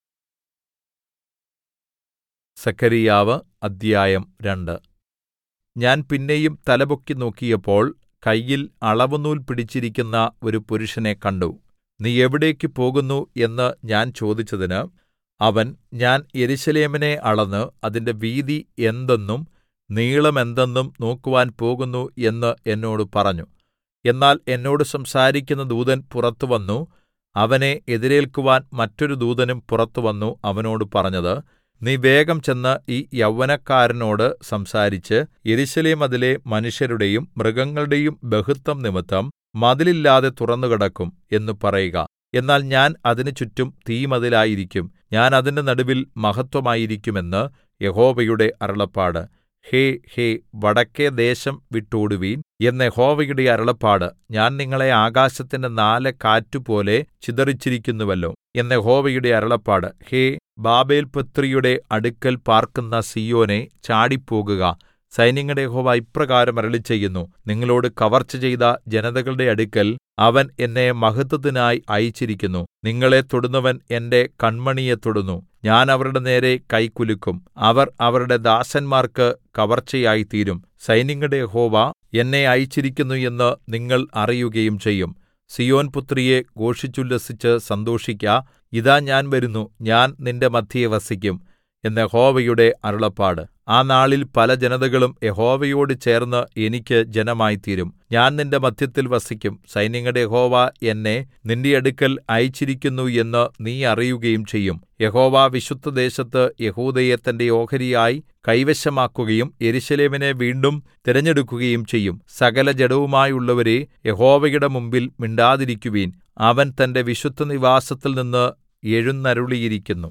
സെഖര്യാവ് അദ്ധ്യായം 2. ഞാൻ പിന്നെയും തലപൊക്കി നോക്കിയപ്പോൾ കയ്യിൽ അളവുനൂൽ പിടിച്ചിരിക്കുന്ന ഒരു പുരുഷനെ കണ്ടു. നീ എവിടേക്ക് പോകുന്നു എന്ന് ഞാൻ ചോദിച്ചതിന് അവൻ, ഞാൻ യെരൂശലേമിനെ അളന്ന് അതിന്റെ വീതി എന്തെന്നും നീളം എന്തെന്നും നോക്കുവാൻ പോകുന്നു എന്ന് എന്നോട് പറഞ്ഞു. എന്നാൽ എന്നോട് സംസാരിക്കുന്ന ദൂതൻ പുറത്തു വന്നു. അവനെ എതിരേൽക്കുവാൻ മറ്റൊരു ദൂതനും പുറത്തു വന്നു അവനോട് പറഞ്ഞത്, നീ വേഗം ചെന്ന് ഈ യൗവനക്കാരനോട് സംസാരിച്ച് യെരൂശലേം മതിലെ മനുഷ്യരുടെയും മൃഗങ്ങളുടെയും ബഹുത്വം നിമിത്തം മതിലില്ലാതെ തുറന്നുകിടക്കും എന്ന് പറയുക. എന്നാൽ ഞാൻ അതിന് ചുറ്റും തീമതിലായിരിക്കും, ഞാൻ അതിന്റെ നടുവിൽ മഹത്വമായിരിക്കും എന്ന് യഹോവയുടെ അരുളപ്പാട്. ഹേ ഹേ വടക്കെ ദേശം വിട്ടോടുവിൻ എന്ന് യഹോവയുടെ അരുളപ്പാട്. ഞാൻ നിങ്ങളെ ആകാശത്തിന്റെ 4 കാറ്റുപോലെ ചിതറിച്ചിരിക്കുന്നുവല്ലോ എന്ന് യഹോവയുടെ അരുളപ്പാട്. ഹേ ബാബേൽപുത്രിയുടെ അടുക്കൽ പാർക്കുന്ന സീയോനേ, ചാടിപ്പോകുക. സൈന്യങ്ങളുടെ യഹോവ ഇപ്രകാരം അരുളിച്ചെയ്യുന്നു, നിങ്ങളോട് കവർച്ച ചെയ്ത ജനതകളുടെ അടുക്കൽ അവൻ എന്നെ മഹത്വത്തിനായി അയച്ചിരിക്കുന്നു. നിങ്ങളെ തൊടുന്നവൻ എന്റെ കണ്മണിയെ തൊടുന്നു. ഞാൻ അവരുടെ നേരെ കൈ കുലുക്കും. അവർ അവരുടെ ദാസന്മാർക്ക് കവർച്ചയായിത്തീരും. സൈന്യങ്ങളുടെ യഹോവ എന്നെ അയച്ചിരിക്കുന്നു എന്ന് നിങ്ങൾ അറിയുകയും ചെയ്യും. സീയോൻ പുത്രിയെ ഘോഷിച്ചുല്ലസിച്ച് സന്തോഷിക്ക. ഇതാ ഞാൻ വരുന്നു, ഞാൻ നിന്റെ മദ്ധ്യേ വസിക്കും എന്ന് യഹോവയുടെ അരുളപ്പാട്. ആ നാളിൽ പല ജനതകളും യഹോവയോട് ചേർന്ന് എനിക്ക് ജനമായിത്തീരും. ഞാൻ നിന്റെ മദ്ധ്യത്തിൽ വസിക്കും. സൈന്യങ്ങളുടെ യഹോവ എന്നെ നിന്റെ അടുക്കൽ അയച്ചിരിക്കുന്നു എന്ന് നീ അറിയുകയും ചെയ്യും. യഹോവ വിശുദ്ധദേശത്ത് യെഹൂദയെ തന്റെ ഓഹരിയായി കൈവശമാക്കുകയും യെരൂശലേമിനെ വീണ്ടും തിരഞ്ഞെടുക്കുകയും ചെയ്യും. സകല ജഡവുമായുള്ളവരേ, യഹോവയുടെ മുമ്പിൽ മിണ്ടാതിരിക്കുവിൻ. അവൻ തന്റെ വിശുദ്ധനിവാസത്തിൽ നിന്ന് എഴുന്നരുളിയിരിക്കുന്നു.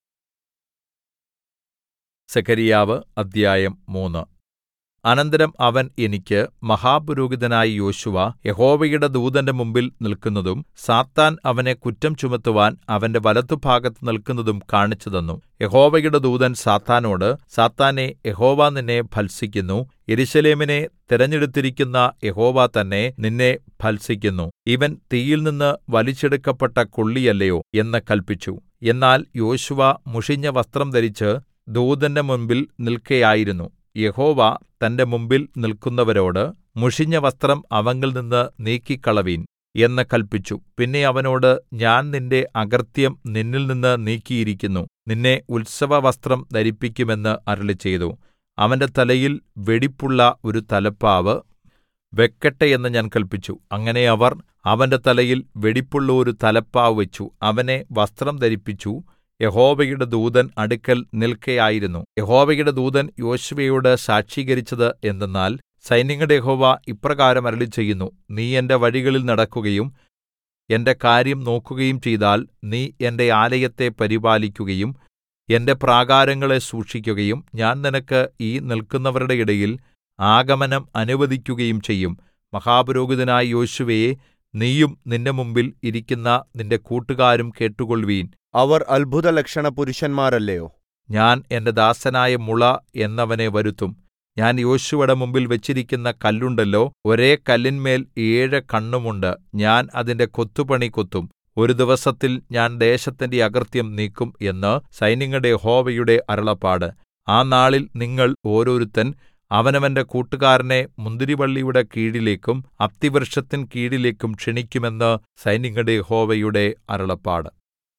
സെഖര്യാവ് അദ്ധ്യായം 3. അനന്തരം അവൻ എനിക്ക് മഹാപുരോഹിതനായ യോശുവ യഹോവയുടെ ദൂതന്റെ മുമ്പിൽ നിൽക്കുന്നതും സാത്താൻ അവനെ കുറ്റം ചുമത്തുവാൻ അവന്റെ വലത്തുഭാഗത്ത് നിൽക്കുന്നതും കാണിച്ചുതന്നു. യഹോവയുടെ ദൂതൻ സാത്താനോട്, സാത്താനേ, യഹോവ നിന്നെ ഭത്സിക്കുന്നു. യെരൂശലേമിനെ തിരഞ്ഞെടുത്തിരിക്കുന്ന യഹോവ തന്നെ നിന്നെ ഭത്സിക്കുന്നു. ഇവൻ തീയിൽനിന്ന് വലിച്ചെടുക്കപ്പെട്ട കൊള്ളിയല്ലയോ എന്ന് കല്പിച്ചു. എന്നാൽ യോശുവ മുഷിഞ്ഞ വസ്ത്രം ധരിച്ച് ദൂതന്റെ മുമ്പിൽ നിൽക്കയായിരുന്നു. യഹോവ തന്റെ മുമ്പിൽ നിൽക്കുന്നവരോട്, മുഷിഞ്ഞ വസ്ത്രം അവങ്കൽനിന്ന് നീക്കിക്കളവിൻ എന്ന് കല്പിച്ചു. പിന്നെ അവനോട്, ഞാൻ നിന്റെ അകൃത്യം നിന്നിൽനിന്ന് നീക്കിയിരിക്കുന്നു. നിന്നെ ഉത്സവവസ്ത്രം ധരിപ്പിക്കുമെന്ന് അരുളിച്ചെയ്തു. അവന്റെ തലയിൽ വെടിപ്പുള്ള ഒരു തലപ്പാവ് വെക്കട്ടെ എന്ന് ഞാൻ കല്പിച്ചു. അങ്ങനെ അവർ അവന്റെ തലയിൽ വെടിപ്പുള്ള ഒരു തലപ്പാവ് വെച്ചു. അവനെ വസ്ത്രം ധരിപ്പിച്ചു. യഹോവയുടെ ദൂതൻ അടുക്കൽ നിൽക്കയായിരുന്നു. യഹോവയുടെ ദൂതൻ യോശുവയോട് സാക്ഷീകരിച്ചത് എന്തെന്നാൽ, സൈന്യങ്ങളുടെ യഹോവ ഇപ്രകാരം അരുളിച്ചെയ്യുന്നു, നീ എന്റെ വഴികളിൽ നടക്കുകയും എന്റെ കാര്യം നോക്കുകയും ചെയ്താൽ, നീ എന്റെ ആലയത്തെ പരിപാലിക്കുകയും എന്റെ പ്രാകാരങ്ങളെ സൂക്ഷിക്കുകയും ഞാൻ നിനക്ക് ഈ നിൽക്കുന്നവരുടെ ഇടയിൽ ആഗമനം അനുവദിക്കുകയും ചെയ്യും. മഹാപുരോഹിതനായ യോശുവേ, നീയും നിന്റെ മുമ്പിൽ ഇരിക്കുന്ന നിന്റെ കൂട്ടുകാരും കേട്ടുകൊള്ളുവീൻ. അവർ അത്ഭുതലക്ഷണ പുരുഷന്മാരല്ലയോ? ഞാൻ എന്റെ ദാസനായ മുള എന്നവനെ വരുത്തും. ഞാൻ യോശുവയുടെ മുമ്പിൽ വെച്ചിരിക്കുന്ന കല്ലുണ്ടല്ലോ, ഒരേ കല്ലിന്മേൽ 7 കണ്ണുമുണ്ട്. ഞാൻ അതിന്റെ കൊത്തുപണി കൊത്തും. ഒരു ദിവസത്തിൽ ഞാൻ ദേശത്തിന്റെ അകൃത്യം നീക്കും എന്ന് സൈന്യങ്ങളുടെ യഹോവയുടെ അരുളപ്പാട്. ആ നാളിൽ നിങ്ങൾ ഓരോരുത്തൻ അവനവന്റെ കൂട്ടുകാരനെ മുന്തിരിവള്ളിയുടെ കീഴിലേക്കും അത്തിവൃക്ഷത്തിൻ കീഴിലേക്കും ക്ഷണിക്കുമെന്ന് സൈന്യങ്ങളുടെ യഹോവയുടെ അരുളപ്പാട്.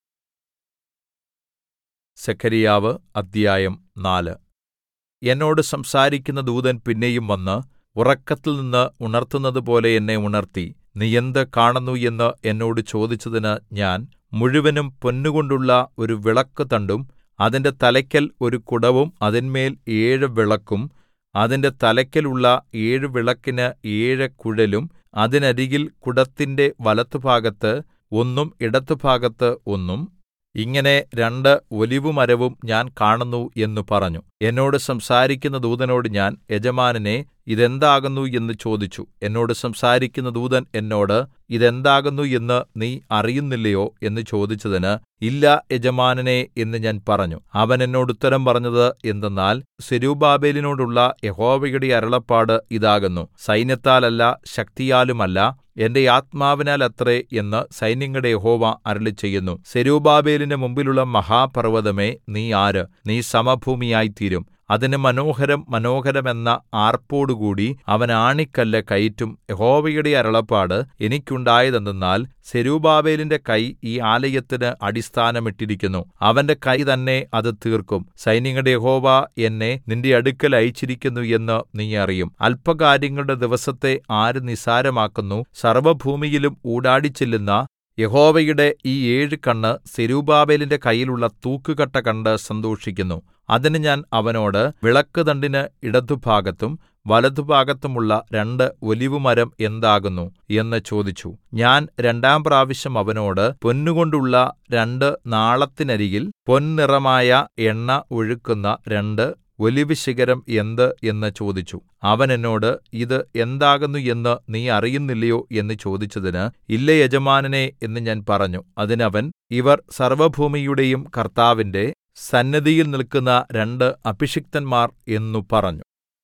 സെഖര്യാവ് അദ്ധ്യായം 4. എന്നോട് സംസാരിക്കുന്ന ദൂതൻ പിന്നെയും വന്ന് ഉറക്കത്തിൽനിന്ന് ഉണർത്തുന്നതുപോലെ എന്നെ ഉണർത്തി. നീ എന്ത് കാണുന്നു എന്ന് എന്നോട് ചോദിച്ചതിന് ഞാൻ, മുഴുവനും പൊന്നുകൊണ്ടുള്ള ഒരു വിളക്കുതണ്ടും അതിന്റെ തലയ്ക്കൽ ഒരു കുടവും അതിന്മേൽ 7 വിളക്കും, അതിന്റെ തലയ്ക്കലുള്ള 7 വിളക്കിന് 7 കുഴലും, അതിനരികിൽ കുടത്തിന്റെ വലത്തുഭാഗത്ത് ഒന്നും ഇടത്തുഭാഗത്ത് ഒന്നും, ഇങ്ങനെ 2 ഒലിവുമരവും ഞാൻ കാണുന്നു എന്ന് പറഞ്ഞു. എന്നോട് സംസാരിക്കുന്ന ദൂതനോട് ഞാൻ, യജമാനനേ, ഇതെന്താകുന്നു എന്ന് ചോദിച്ചു. എന്നോട് സംസാരിക്കുന്ന ദൂതൻ എന്നോട്, ഇതെന്താകുന്നു എന്ന് നീ അറിയുന്നില്ലയോ എന്ന് ചോദിച്ചതിന്, ഇല്ല യജമാനനേ എന്ന് ഞാൻ പറഞ്ഞു. അവൻ എന്നോട് ഉത്തരം പറഞ്ഞത് എന്തെന്നാൽ, സെരുബ്ബാബേലിനോടുള്ള യഹോവയുടെ അരുളപ്പാട് ഇതാകുന്നു, സൈന്യത്താലല്ല ശക്തിയാലുമല്ല എന്റെ ആത്മാവിനാലത്രേ എന്ന് സൈന്യങ്ങളുടെ യഹോവ അരുളിച്ചെയ്യുന്നു. സെരുബ്ബാബേലിന്റെ മുമ്പിലുള്ള മഹാപർവ്വതമേ, നീ ആര്? നീ സമഭൂമിയായിത്തീരും. അതിന് മനോഹരം മനോഹരം എന്ന ആർപ്പോടുകൂടി അവൻ ആണിക്കല്ല് കയറ്റും. യഹോവയുടെ അരുളപ്പാട് എനിക്കുണ്ടായതെന്തെന്നാൽ, സെരുബ്ബാബേലിന്റെ കൈ ഈ ആലയത്തിന് അടിസ്ഥാനമിട്ടിരിക്കുന്നു. അവന്റെ കൈ തന്നെ അത് തീർക്കും. സൈന്യങ്ങളുടെ യഹോവ എന്നെ നിന്റെ അടുക്കൽ അയച്ചിരിക്കുന്നു എന്ന് നീ അറിയും. അല്പകാര്യങ്ങളുടെ ദിവസത്തെ ആര് നിസ്സാരമാക്കുന്നു? സർവ്വഭൂമിയിലും ഊടാടിച്ചെല്ലുന്ന യഹോവയുടെ ഈ 7 കണ്ണ് സെരുബ്ബാബേലിന്റെ കയ്യിലുള്ള തൂക്കുകട്ട കണ്ട് സന്തോഷിക്കുന്നു. അതിന് ഞാൻ അവനോട്, വിളക്കുതണ്ടിന് ഇടത്തുഭാഗത്തും വലത്തുഭാഗത്തുമുള്ള 2 ഒലിവുമരം എന്താകുന്നു എന്ന് ചോദിച്ചു. ഞാൻ 2 പ്രാവശ്യം അവനോട്, പൊന്നുകൊണ്ടുള്ള 2 നാളത്തിനരികിൽ പൊൻനിറമായ എണ്ണ ഒഴുക്കുന്ന 2 ഒലിവുശിഖരം എന്ത് എന്ന് ചോദിച്ചു. അവൻ എന്നോട്, ഇത് എന്താകുന്നു എന്ന് നീ അറിയുന്നില്ലയോ എന്ന് ചോദിച്ചതിന്, ഇല്ല യജമാനനേ എന്ന് ഞാൻ പറഞ്ഞു. അതിന് അവൻ, ഇവർ സർവ്വഭൂമിയുടെയും കർത്താവിന്റെ സന്നിധിയിൽ നില്ക്കുന്ന രണ്ട് അഭിഷിക്തന്മാർ എന്നു പറഞ്ഞു.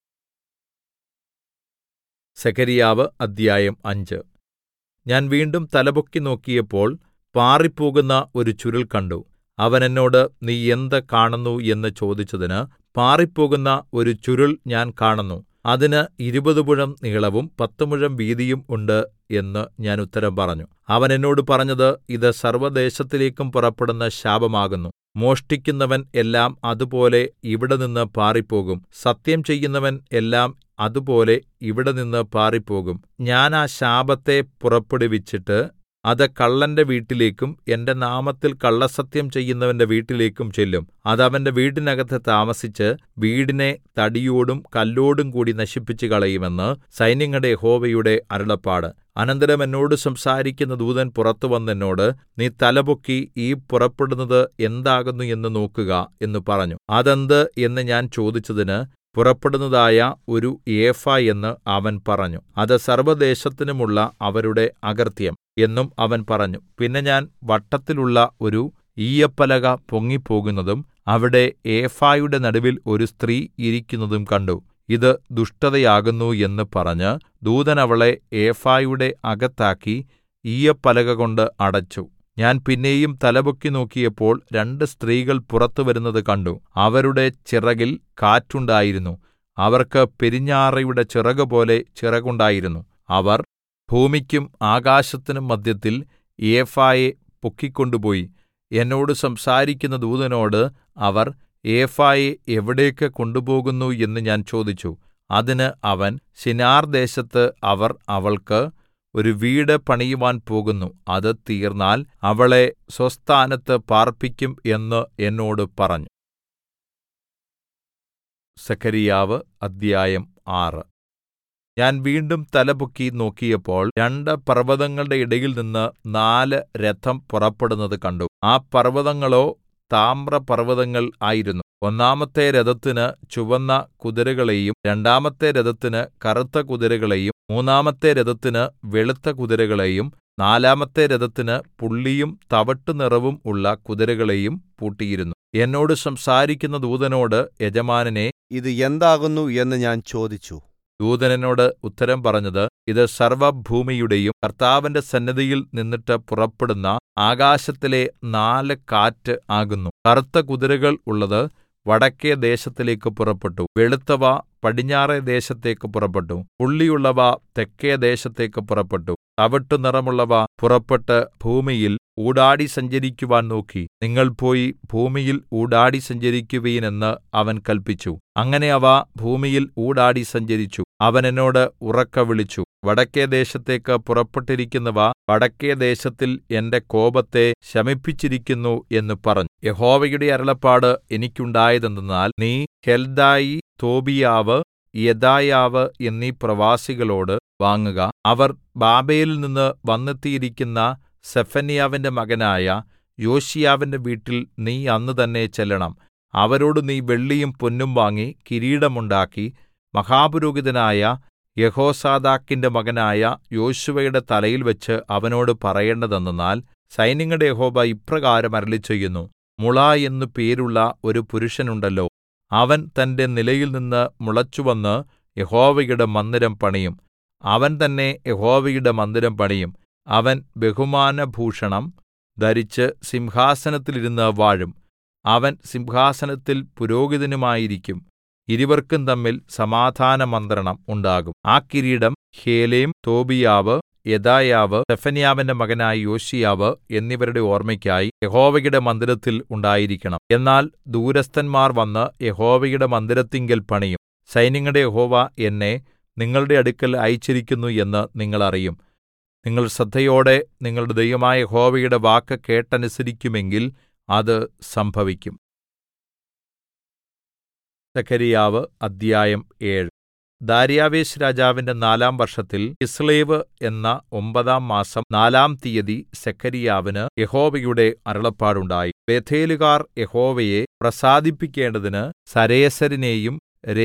സെഖര്യാവ് അദ്ധ്യായം 5. ഞാൻ വീണ്ടും തലപൊക്കി നോക്കിയപ്പോൾ പാറിപ്പോകുന്ന ഒരു ചുരുൾ കണ്ടു. അവൻ എന്നോട്, നീ എന്ത് കാണുന്നു എന്ന് ചോദിച്ചതിന്, പാറിപ്പോകുന്ന ഒരു ചുരുൾ ഞാൻ കാണുന്നു. അതിന് 20 മുഴം നീളവും 10 മുഴം വീതിയും ഉണ്ട് എന്ന് ഞാൻ ഉത്തരം പറഞ്ഞു. അവൻ എന്നോട് പറഞ്ഞത്, ഇത് സർവ്വദേശത്തിലേക്കും പുറപ്പെടുന്ന ശാപമാകുന്നു. മോഷ്ടിക്കുന്നവൻ എല്ലാം അതുപോലെ ഇവിടെനിന്ന് പാറിപ്പോകും. സത്യം ചെയ്യുന്നവൻ എല്ലാം അതുപോലെ ഇവിടെനിന്ന് പാറിപ്പോകും. ഞാൻ ആ ശാപത്തെ പുറപ്പെടുവിച്ചിട്ട് അത് കള്ളന്റെ വീട്ടിലേക്കും എന്റെ നാമത്തിൽ കള്ളസത്യം ചെയ്യുന്നവന്റെ വീട്ടിലേക്കും ചെല്ലും. അത് അവന്റെ വീടിനകത്ത് താമസിച്ച് വീടിനെ തടിയോടും കല്ലോടും കൂടി നശിപ്പിച്ചുകളയുമെന്ന് സൈന്യങ്ങളുടെ യഹോവയുടെ അരുളപ്പാട്. അനന്തരം എന്നോട് സംസാരിക്കുന്ന ദൂതൻ പുറത്തു വന്ന് എന്നോട്, നീ തലപൊക്കി ഈ പുറപ്പെടുന്നത് എന്താകുന്നു എന്ന് നോക്കുക എന്ന് പറഞ്ഞു. അതെന്ത് എന്ന് ഞാൻ ചോദിച്ചതിന്, പുറപ്പെടുന്നതായ ഒരു ഏഫാ എന്ന് അവൻ പറഞ്ഞു. അത് സർവ്വദേശത്തിനുമുള്ള അവരുടെ അകൃത്യം എന്നും അവൻ പറഞ്ഞു. പിന്നെ ഞാൻ വട്ടത്തിലുള്ള ഒരു ഈയ്യപ്പലക പൊങ്ങിപ്പോകുന്നതും അവിടെ ഏഫായുടെ നടുവിൽ ഒരു സ്ത്രീ ഇരിക്കുന്നതും കണ്ടു. ഇത് ദുഷ്ടതയാകുന്നു എന്ന് പറഞ്ഞ് ദൂതൻ അവളെ ഏഫായുടെ അകത്താക്കി ഈയ്യപ്പലക കൊണ്ട് അടച്ചു. ഞാൻ പിന്നെയും തലപൊക്കി നോക്കിയപ്പോൾ 2 സ്ത്രീകൾ പുറത്തു വരുന്നത് കണ്ടു. അവരുടെ ചിറകിൽ കാറ്റുണ്ടായിരുന്നു. അവർക്ക് പെരുഞ്ഞാറയുടെ ചിറകുപോലെ ചിറകുണ്ടായിരുന്നു. അവർ ഭൂമിക്കും ആകാശത്തിനും മദ്ധ്യത്തിൽ ഏഫായെ പൊക്കിക്കൊണ്ടുപോയി. എന്നോട് സംസാരിക്കുന്ന ദൂതനോട് അവർ, ഏഫായെ എവിടേക്ക് കൊണ്ടുപോകുന്നു എന്ന് ഞാൻ ചോദിച്ചു. അതിന് അവൻ, ശിനാർ ദേശത്ത് അവർ അവൾക്ക് ഒരു വീട് പണിയുവാൻ പോകുന്നു. അത് തീർന്നാൽ അവളെ സ്വസ്ഥാനത്ത് പാർപ്പിക്കും എന്ന് എന്നോട് പറഞ്ഞു. സെഖര്യാവ് അദ്ധ്യായം 6. ഞാൻ വീണ്ടും തലപൊക്കി നോക്കിയപ്പോൾ 2 പർവ്വതങ്ങളുടെ ഇടയിൽ നിന്ന് 4 രഥം പുറപ്പെടുന്നത് കണ്ടു. ആ പർവ്വതങ്ങളോ താമ്രപർവ്വതങ്ങൾ ആയിരുന്നു. ഒന്നാമത്തെ രഥത്തിന് ചുവന്ന കുതിരകളെയും രണ്ടാമത്തെ രഥത്തിന് കറുത്ത കുതിരകളെയും മൂന്നാമത്തെ രഥത്തിന് വെളുത്ത കുതിരകളെയും നാലാമത്തെ രഥത്തിന് പുള്ളിയും തവിട്ടുനിറവും ഉള്ള കുതിരകളെയും പൂട്ടിയിരുന്നു. എന്നോട് സംസാരിക്കുന്ന ദൂതനോട്, യജമാനനേ, ഇത് എന്താകുന്നു എന്ന് ഞാൻ ചോദിച്ചു. ദൂതൻ എന്നോട് ഉത്തരം പറഞ്ഞത്, ഇത് സർവ്വഭൂമിയുടെയും കർത്താവിന്റെ സന്നിധിയിൽ നിന്നിട്ട് പുറപ്പെടുന്ന ആകാശത്തിലെ 4 കാറ്റ് ആകുന്നു. കറുത്ത കുതിരകൾ ഉള്ളത് വടക്കെ ദേശത്തിലേക്ക് പുറപ്പെട്ടു. വെളുത്തവ പടിഞ്ഞാറെ ദേശത്തേക്ക് പുറപ്പെട്ടു. പുള്ളിയുള്ളവ തെക്കെ ദേശത്തേക്ക് പുറപ്പെട്ടു. തവിട്ടുനിറമുള്ളവ പുറപ്പെട്ട് ഭൂമിയിൽ ഊടാടി സഞ്ചരിക്കുവാൻ നോക്കി. നിങ്ങൾ പോയി ഭൂമിയിൽ ഊടാടി സഞ്ചരിക്കുവിൻ എന്ന് അവൻ കല്പിച്ചു. അങ്ങനെ അവ ഭൂമിയിൽ ഊടാടി സഞ്ചരിച്ചു. അവൻ എന്നോട് ഉറക്കെ വിളിച്ചു, വടക്കെ ദേശത്തേക്ക് പുറപ്പെട്ടിരിക്കുന്നവ വടക്കെ ദേശത്തിൽ എന്റെ കോപത്തെ ശമിപ്പിച്ചിരിക്കുന്നു എന്ന് പറഞ്ഞു. യഹോവയുടെ അരുളപ്പാട് എനിക്കുണ്ടായതെന്തെന്നാൽ, നീ ഹെൽദായി, തോബീയാവ്, യെദായാവ് എന്നീ പ്രവാസികളോട് വാങ്ങുക. അവർ ബാബേലിൽ നിന്ന് വന്നെത്തിയിരിക്കുന്ന സെഫന്യാവിന്റെ മകനായ യോശീയാവിന്റെ വീട്ടിൽ നീ അന്ന് തന്നെ ചെല്ലണം. അവരോട് നീ വെള്ളിയും പൊന്നും വാങ്ങി കിരീടമുണ്ടാക്കി മഹാപുരോഹിതനായ യെഹോസാദാക്കിന്റെ മകനായ യോശുവയുടെ തലയിൽ വെച്ച് അവനോട് പറയേണ്ടതെന്തെന്നാൽ, സൈന്യങ്ങളുടെ യഹോവ ഇപ്രകാരം അരുളിച്ചെയ്യുന്നു, മുള എന്നു പേരുള്ള ഒരു പുരുഷനുണ്ടല്ലോ. അവൻ തന്റെ നിലയിൽനിന്ന് മുളച്ചുവന്ന് യഹോവയുടെ മന്ദിരം പണിയും. അവൻ തന്നെ യഹോവയുടെ മന്ദിരം പണിയും. അവൻ ബഹുമാനഭൂഷണം ധരിച്ച് സിംഹാസനത്തിലിരുന്ന് വാഴും. അവൻ സിംഹാസനത്തിൽ പുരോഹിതനുമായിരിക്കും. ഇരുവർക്കും തമ്മിൽ സമാധാനമന്ത്രണം ഉണ്ടാകും. ആ കിരീടം ഹേലേം, തോബീയാവ്, യെദായാവ്, സെഫന്യാവിന്റെ മകനായ യോശീയാവ് എന്നിവരുടെ ഓർമ്മയ്ക്കായി യഹോവയുടെ മന്ദിരത്തിൽ ഉണ്ടായിരിക്കണം. എന്നാൽ ദൂരസ്ഥന്മാർ വന്ന് യഹോവയുടെ മന്ദിരത്തിങ്കൽ പണിയും. സൈന്യങ്ങളുടെ യഹോവ എന്നെ നിങ്ങളുടെ അടുക്കൽ അയച്ചിരിക്കുന്നു എന്ന് നിങ്ങൾ അറിയും. നിങ്ങൾ ശ്രദ്ധയോടെ നിങ്ങളുടെ ദൈവമായ യഹോവയുടെ വാക്ക് കേട്ടനുസരിക്കുമെങ്കിൽ അത് സംഭവിക്കും. സെഖര്യാവ് അദ്ധ്യായം 7. ദാര്യാവേശ് രാജാവിന്റെ 4-ാം വർഷത്തിൽ കിസ്ലേവ് എന്ന 9-ാം മാസം 4-ാം തീയതി സെഖര്യാവിന് യഹോവയുടെ അരുളപ്പാടുണ്ടായി. ബേഥേലുകാർ യഹോവയെ പ്രസാദിപ്പിക്കേണ്ടതിന് സരേസരിനെയും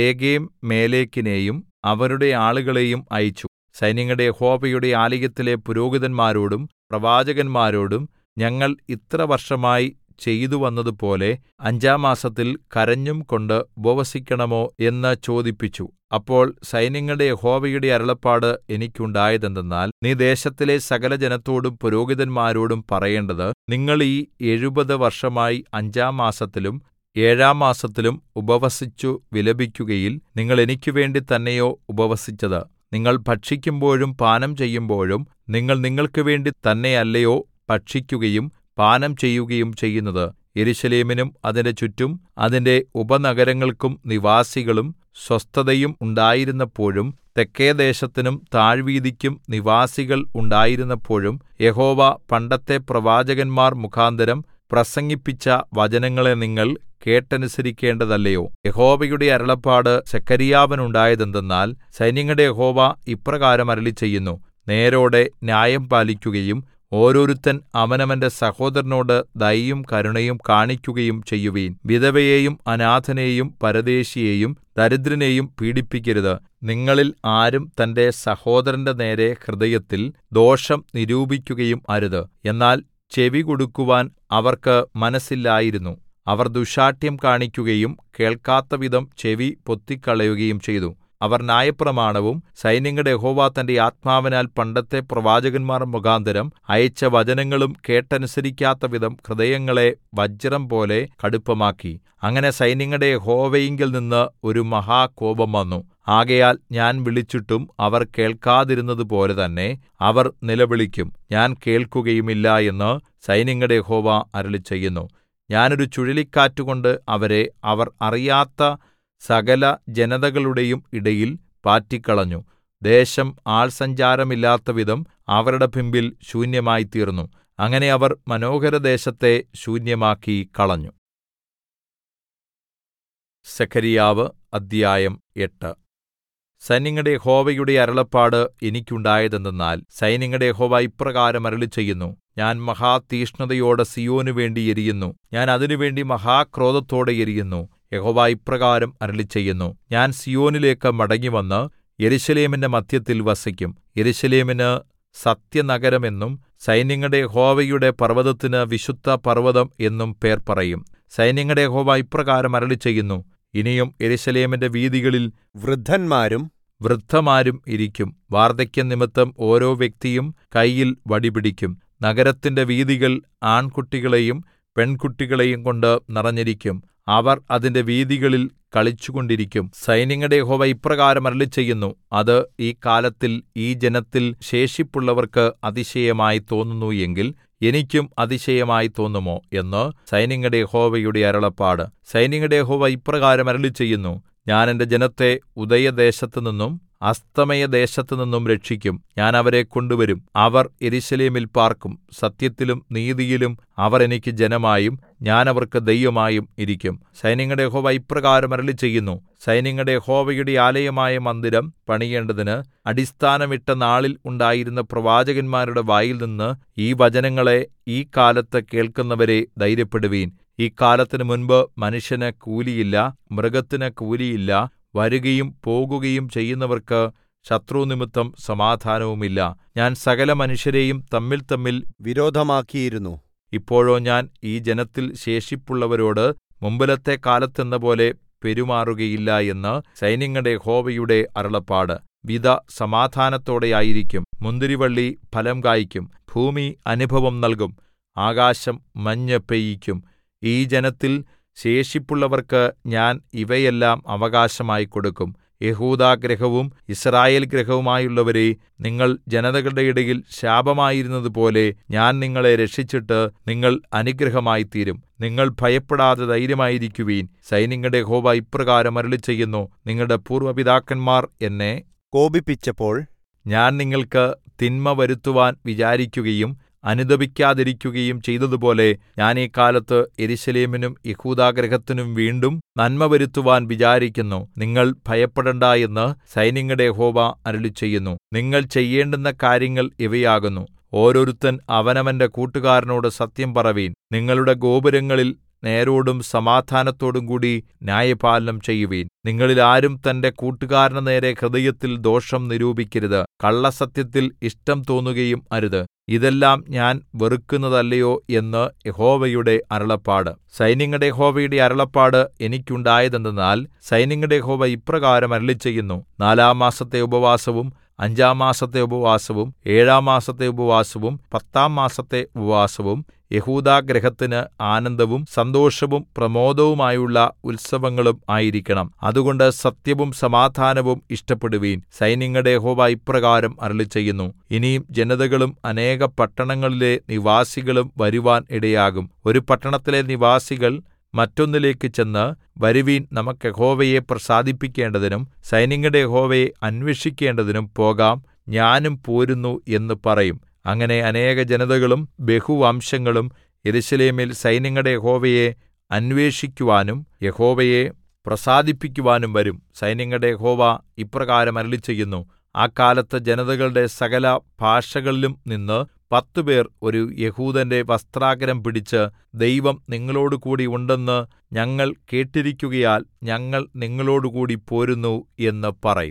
രേഗെംമേലെക്കിനെയും അവരുടെ ആളുകളെയും അയച്ചു. സൈന്യങ്ങളുടെ യഹോവയുടെ ആലയത്തിലെ പുരോഹിതന്മാരോടും പ്രവാചകന്മാരോടും ഞങ്ങൾ ഇത്ര വർഷമായി ചെയ്തുവന്നതുപോലെ 5-ാം മാസത്തിൽ കരഞ്ഞും കൊണ്ട് ഉപവസിക്കണമോ എന്ന് ചോദിപ്പിച്ചു. അപ്പോൾ സൈന്യങ്ങളുടെ യഹോവയുടെ അരുളപ്പാട് എനിക്കുണ്ടായതെന്തെന്നാൽ, നീ ദേശത്തിലെ സകലജനത്തോടും പുരോഹിതന്മാരോടും പറയേണ്ടത്, നിങ്ങൾ ഈ 70 വർഷമായി 5-ാം മാസത്തിലും 7-ാം മാസത്തിലും ഉപവസിച്ചു വിലപിക്കുകയിൽ നിങ്ങൾ എനിക്കുവേണ്ടി തന്നെയോ ഉപവസിച്ചത്? നിങ്ങൾ ഭക്ഷിക്കുമ്പോഴും പാനം ചെയ്യുമ്പോഴും നിങ്ങൾ നിങ്ങൾക്കുവേണ്ടി തന്നെയല്ലയോ ഭക്ഷിക്കുകയും പാനം ചെയ്യുകയും ചെയ്യുന്നത്? യെരൂശലേമിനും അതിന്റെ ചുറ്റും അതിന്റെ ഉപനഗരങ്ങൾക്കും നിവാസികളും സ്വസ്ഥതയും ഉണ്ടായിരുന്നപ്പോഴും തെക്കേദേശത്തിനും താഴ്വീതിക്കും നിവാസികൾ ഉണ്ടായിരുന്നപ്പോഴും യഹോവ പണ്ടത്തെ പ്രവാചകന്മാർ മുഖാന്തരം പ്രസംഗിപ്പിച്ച വചനങ്ങളെ നിങ്ങൾ കേട്ടനുസരിക്കേണ്ടതല്ലയോ? യഹോവയുടെ അരുളപ്പാട് സെഖര്യാവിനുണ്ടായതെന്തെന്നാൽ, സൈന്യങ്ങളുടെ യഹോവ ഇപ്രകാരം അരുളിച്ചെയ്യുന്നു, നേരോടെ ന്യായം പാലിക്കുകയും ഓരോരുത്തൻ അവനവന്റെ സഹോദരനോട് ദയയും കരുണയും കാണിക്കുകയും ചെയ്യുവിൻ. വിധവയെയും അനാഥനെയും പരദേശിയെയും ദരിദ്രനെയും പീഡിപ്പിക്കരുത്. നിങ്ങളിൽ ആരും തന്റെ സഹോദരന്റെ നേരെ ഹൃദയത്തിൽ ദോഷം നിരൂപിക്കുകയും അരുത്. എന്നാൽ ചെവികൊടുക്കുവാൻ അവർക്ക് മനസ്സില്ലായിരുന്നു. അവർ ദുശ്ശാഠ്യം കാണിക്കുകയും കേൾക്കാത്തവിധം ചെവി പൊത്തിക്കളയുകയും ചെയ്തു. അവർ ന്യായപ്രമാണവും സൈന്യങ്ങളുടെ യഹോവ തന്റെ ആത്മാവിനാൽ പണ്ടത്തെ പ്രവാചകന്മാർ മുഖാന്തരം അയച്ച വചനങ്ങളും കേട്ടനുസരിക്കാത്തവിധം ഹൃദയങ്ങളെ വജ്രം പോലെ കടുപ്പമാക്കി. അങ്ങനെ സൈന്യങ്ങളുടെ യഹോവയിങ്കൽ നിന്ന് ഒരു മഹാകോപം വന്നു. ആകയാൽ ഞാൻ വിളിച്ചിട്ടും അവർ കേൾക്കാതിരുന്നതുപോലെ തന്നെ അവർ നിലവിളിക്കും, ഞാൻ കേൾക്കുകയുമില്ല എന്ന് സൈന്യങ്ങളുടെ യഹോവ അരുളിച്ചെയ്യുന്നു. ഞാൻ ഒരു ചുഴലിക്കാറ്റുകൊണ്ട് അവരെ അവർ അറിയാത്ത സകല ജനതകളുടെയും ഇടയിൽ പാറ്റിക്കളഞ്ഞു. ദേശം ആൾസഞ്ചാരമില്ലാത്തവിധം അവരുടെ പിമ്പിൽ ശൂന്യമായിത്തീർന്നു. അങ്ങനെ അവർ മനോഹരദേശത്തെ ശൂന്യമാക്കി കളഞ്ഞു. സെഖര്യാവ് അദ്ധ്യായം 8. സൈന്യങ്ങളുടെ യഹോവയുടെ അരുളപ്പാട് എനിക്കുണ്ടായതെന്തെന്നാൽ, സൈന്യങ്ങളുടെ യഹോവ ഇപ്രകാരം അരുളിച്ചെയ്യുന്നു, ഞാൻ മഹാതീക്ഷ്ണതയോടെ സീയോനു വേണ്ടി എരിയുന്നു. ഞാൻ അതിനുവേണ്ടി മഹാക്രോധത്തോടെ എരിയുന്നു. യഹോവ ഇപ്രകാരം അരുളിച്ചെയ്യുന്നു, ഞാൻ സീയോനിലേക്ക് മടങ്ങിവന്ന് യെരൂശലേമിന്റെ മദ്ധ്യത്തിൽ വസിക്കും. യെരൂശലേമിന് സത്യനഗരം എന്നും സൈന്യങ്ങളുടെ യഹോവയുടെ പർവ്വതത്തിന് വിശുദ്ധ പർവ്വതം എന്നും പേർ പറയും. സൈന്യങ്ങളുടെ യഹോവ ഇപ്രകാരം അരുളിച്ചെയ്യുന്നു, ഇനിയും യെരൂശലേമിന്റെ വീഥികളിൽ വൃദ്ധമാരും ഇരിക്കും. വാർദ്ധക്യം നിമിത്തം ഓരോ വ്യക്തിയും കയ്യിൽ വടി പിടിക്കും. നഗരത്തിന്റെ വീഥികൾ ആൺകുട്ടികളെയും പെൺകുട്ടികളെയും കൊണ്ട് നിറഞ്ഞിരിക്കും. അവർ അതിന്റെ വീഥികളിൽ കളിച്ചുകൊണ്ടിരിക്കും. സൈന്യങ്ങളുടെ യഹോവ ഇപ്രകാരം അരുളിച്ചെയ്യുന്നു, അത് ഈ കാലത്തിൽ ഈ ജനത്തിൽ ശേഷിപ്പുള്ളവർക്ക് അതിശയമായി തോന്നുന്നു എങ്കിൽ എനിക്കും അതിശയമായി തോന്നുമോ എന്ന് സൈന്യങ്ങളുടെ യഹോവയുടെ അരുളപ്പാട്. സൈന്യങ്ങളുടെ യഹോവ ഇപ്രകാരം അരുളിച്ചെയ്യുന്നു, ഞാൻ എന്റെ ജനത്തെ ഉദയദേശത്തുനിന്നും അസ്തമയദേശത്തുനിന്നും രക്ഷിക്കും. ഞാൻ അവരെ കൊണ്ടുവരും. അവർ യെരൂശലേമിൽ പാർക്കും. സത്യത്തിലും നീതിയിലും അവർ എനിക്ക് ജനമായും ഞാൻ അവർക്ക് ദൈവമായും ഇരിക്കും. സൈന്യങ്ങളുടെ യഹോവ ഇപ്രകാരം അരുളിച്ചെയ്യുന്നു, സൈന്യങ്ങളുടെ യഹോവയുടെ ആലയമായ മന്ദിരം പണിയേണ്ടതിന് അടിസ്ഥാനമിട്ട നാളിൽ ഉണ്ടായിരുന്ന പ്രവാചകന്മാരുടെ വായിൽനിന്ന് ഈ വചനങ്ങളെ ഈ കാലത്ത് കേൾക്കുന്നവരെ ധൈര്യപ്പെടുവീൻ. ഈ കാലത്തിന് മുൻപ് മനുഷ്യന് കൂലിയില്ല, മൃഗത്തിന് കൂലിയില്ല, വരുകയും പോകുകയും ചെയ്യുന്നവർക്ക് ശത്രുനിമിത്തം സമാധാനവുമില്ല. ഞാൻ സകല മനുഷ്യരെയും തമ്മിൽ വിരോധമാക്കിയിരുന്നു. ഇപ്പോഴോ ഞാൻ ഈ ജനത്തിൽ ശേഷിപ്പുള്ളവരോട് മുമ്പിലത്തെ കാലത്തെന്നപോലെ പെരുമാറുകയില്ല എന്ന് സൈന്യങ്ങളുടെ യഹോവയുടെ അരുളപ്പാട്. വിത സമാധാനത്തോടെയായിരിക്കും. മുന്തിരിവള്ളി ഫലം കായ്ക്കും. ഭൂമി അനുഭവം നൽകും. ആകാശം മഞ്ഞ് പെയ്യിക്കും. ഈ ജനത്തിൽ ശേഷിപ്പുള്ളവർക്ക് ഞാൻ ഇവയെല്ലാം അവകാശമായി കൊടുക്കും. യെഹൂദാഗൃഹവും യിസ്രായേൽ ഗൃഹവുമായുള്ളവരേ, നിങ്ങൾ ജനതകളുടെ ഇടയിൽ ശാപമായിരുന്നതുപോലെ ഞാൻ നിങ്ങളെ രക്ഷിച്ചിട്ട് നിങ്ങൾ അനുഗ്രഹമായിത്തീരും. നിങ്ങൾ ഭയപ്പെടാതെ ധൈര്യമായിരിക്കുവിൻ. സൈന്യങ്ങളുടെ യഹോവ ഇപ്രകാരം അരുളിച്ചെയ്യുന്നു, നിങ്ങളുടെ പൂർവ്വ പിതാക്കന്മാർ എന്നെ കോപിപ്പിച്ചപ്പോൾ ഞാൻ നിങ്ങൾക്ക് തിന്മ വരുത്തുവാൻ വിചാരിക്കുകയും അനുതപിക്കാതിരിക്കുകയും ചെയ്തതുപോലെ ഞാൻ ഈ കാലത്ത് യെരൂശലേമിനും യെഹൂദാഗൃഹത്തിനും വീണ്ടും നന്മ വരുത്തുവാൻ വിചാരിക്കുന്നു. നിങ്ങൾ ഭയപ്പെടേണ്ടാ എന്ന് സൈന്യങ്ങളുടെ യഹോവ അരുളിച്ചെയ്യുന്നു. നിങ്ങൾ ചെയ്യേണ്ടുന്ന കാര്യങ്ങൾ ഇവയാകുന്നു. ഓരോരുത്തൻ അവനവന്റെ കൂട്ടുകാരനോട് സത്യം പറവിൻ. നിങ്ങളുടെ ഗോപുരങ്ങളിൽ നേരോടും സമാധാനത്തോടും കൂടി ന്യായപാലനം ചെയ്യുവിൻ. നിങ്ങളിൽ ആരും തന്റെ കൂട്ടുകാരന്റെ നേരെ ഹൃദയത്തിൽ ദോഷം നിരൂപിക്കരുത്. കള്ളസത്യത്തിൽ ഇഷ്ടം തോന്നുകയും അരുത്. ഇതെല്ലാം ഞാൻ വെറുക്കുന്നതല്ലയോ എന്ന് യഹോവയുടെ അരുളപ്പാട്. സൈന്യങ്ങളുടെ യഹോവയുടെ അരുളപ്പാട് എനിക്കുണ്ടായതെന്തെന്നാൽ, സൈന്യങ്ങളുടെ യഹോവ ഇപ്രകാരം അരുളിച്ചെയ്യുന്നു: 4 മാസത്തെ ഉപവാസവും 5 മാസത്തെ ഉപവാസവും 7 മാസത്തെ ഉപവാസവും 10 മാസത്തെ ഉപവാസവും യെഹൂദാഗൃഹത്തിന് ആനന്ദവും സന്തോഷവും പ്രമോദവുമായുള്ള ഉത്സവങ്ങളും ആയിരിക്കണം. അതുകൊണ്ട് സത്യവും സമാധാനവും ഇഷ്ടപ്പെടുവിൻ. സൈന്യങ്ങളുടെ യഹോവ ഇപ്രകാരം അരുളിച്ചെയ്യുന്നു: ഇനിയും ജനതകളും അനേക പട്ടണങ്ങളിലെ നിവാസികളും വരുവാൻ ഇടയാകും. ഒരു പട്ടണത്തിലെ നിവാസികൾ മറ്റൊന്നിലേക്ക് ചെന്ന്, വരുവിൻ, നമുക്ക് യഹോവയെ പ്രസാദിപ്പിക്കേണ്ടതിനും സൈന്യങ്ങളുടെ യഹോവയെ അന്വേഷിക്കേണ്ടതിനും പോകാം, ഞാനും പോരുന്നു എന്ന് പറയും. അങ്ങനെ അനേക ജനതകളും ബഹുവംശങ്ങളും യെരൂശലേമിൽ സൈന്യങ്ങളുടെ യഹോവയെ അന്വേഷിക്കുവാനും യഹോവയെ പ്രസാദിപ്പിക്കുവാനും വരും. സൈന്യങ്ങളുടെ യഹോവ ഇപ്രകാരം അരുളിച്ചെയ്യുന്നു: ആ കാലത്ത് ജനതകളുടെ സകല ഭാഷകളിലും നിന്ന് 10 പേർ ഒരു യെഹൂദന്റെ വസ്ത്രാഗ്രം പിടിച്ച്, ദൈവം നിങ്ങളോടുകൂടി ഉണ്ടെന്ന് ഞങ്ങൾ കേട്ടിരിക്കുകയാൽ ഞങ്ങൾ നിങ്ങളോടുകൂടി പോരുന്നു എന്ന് പറയും.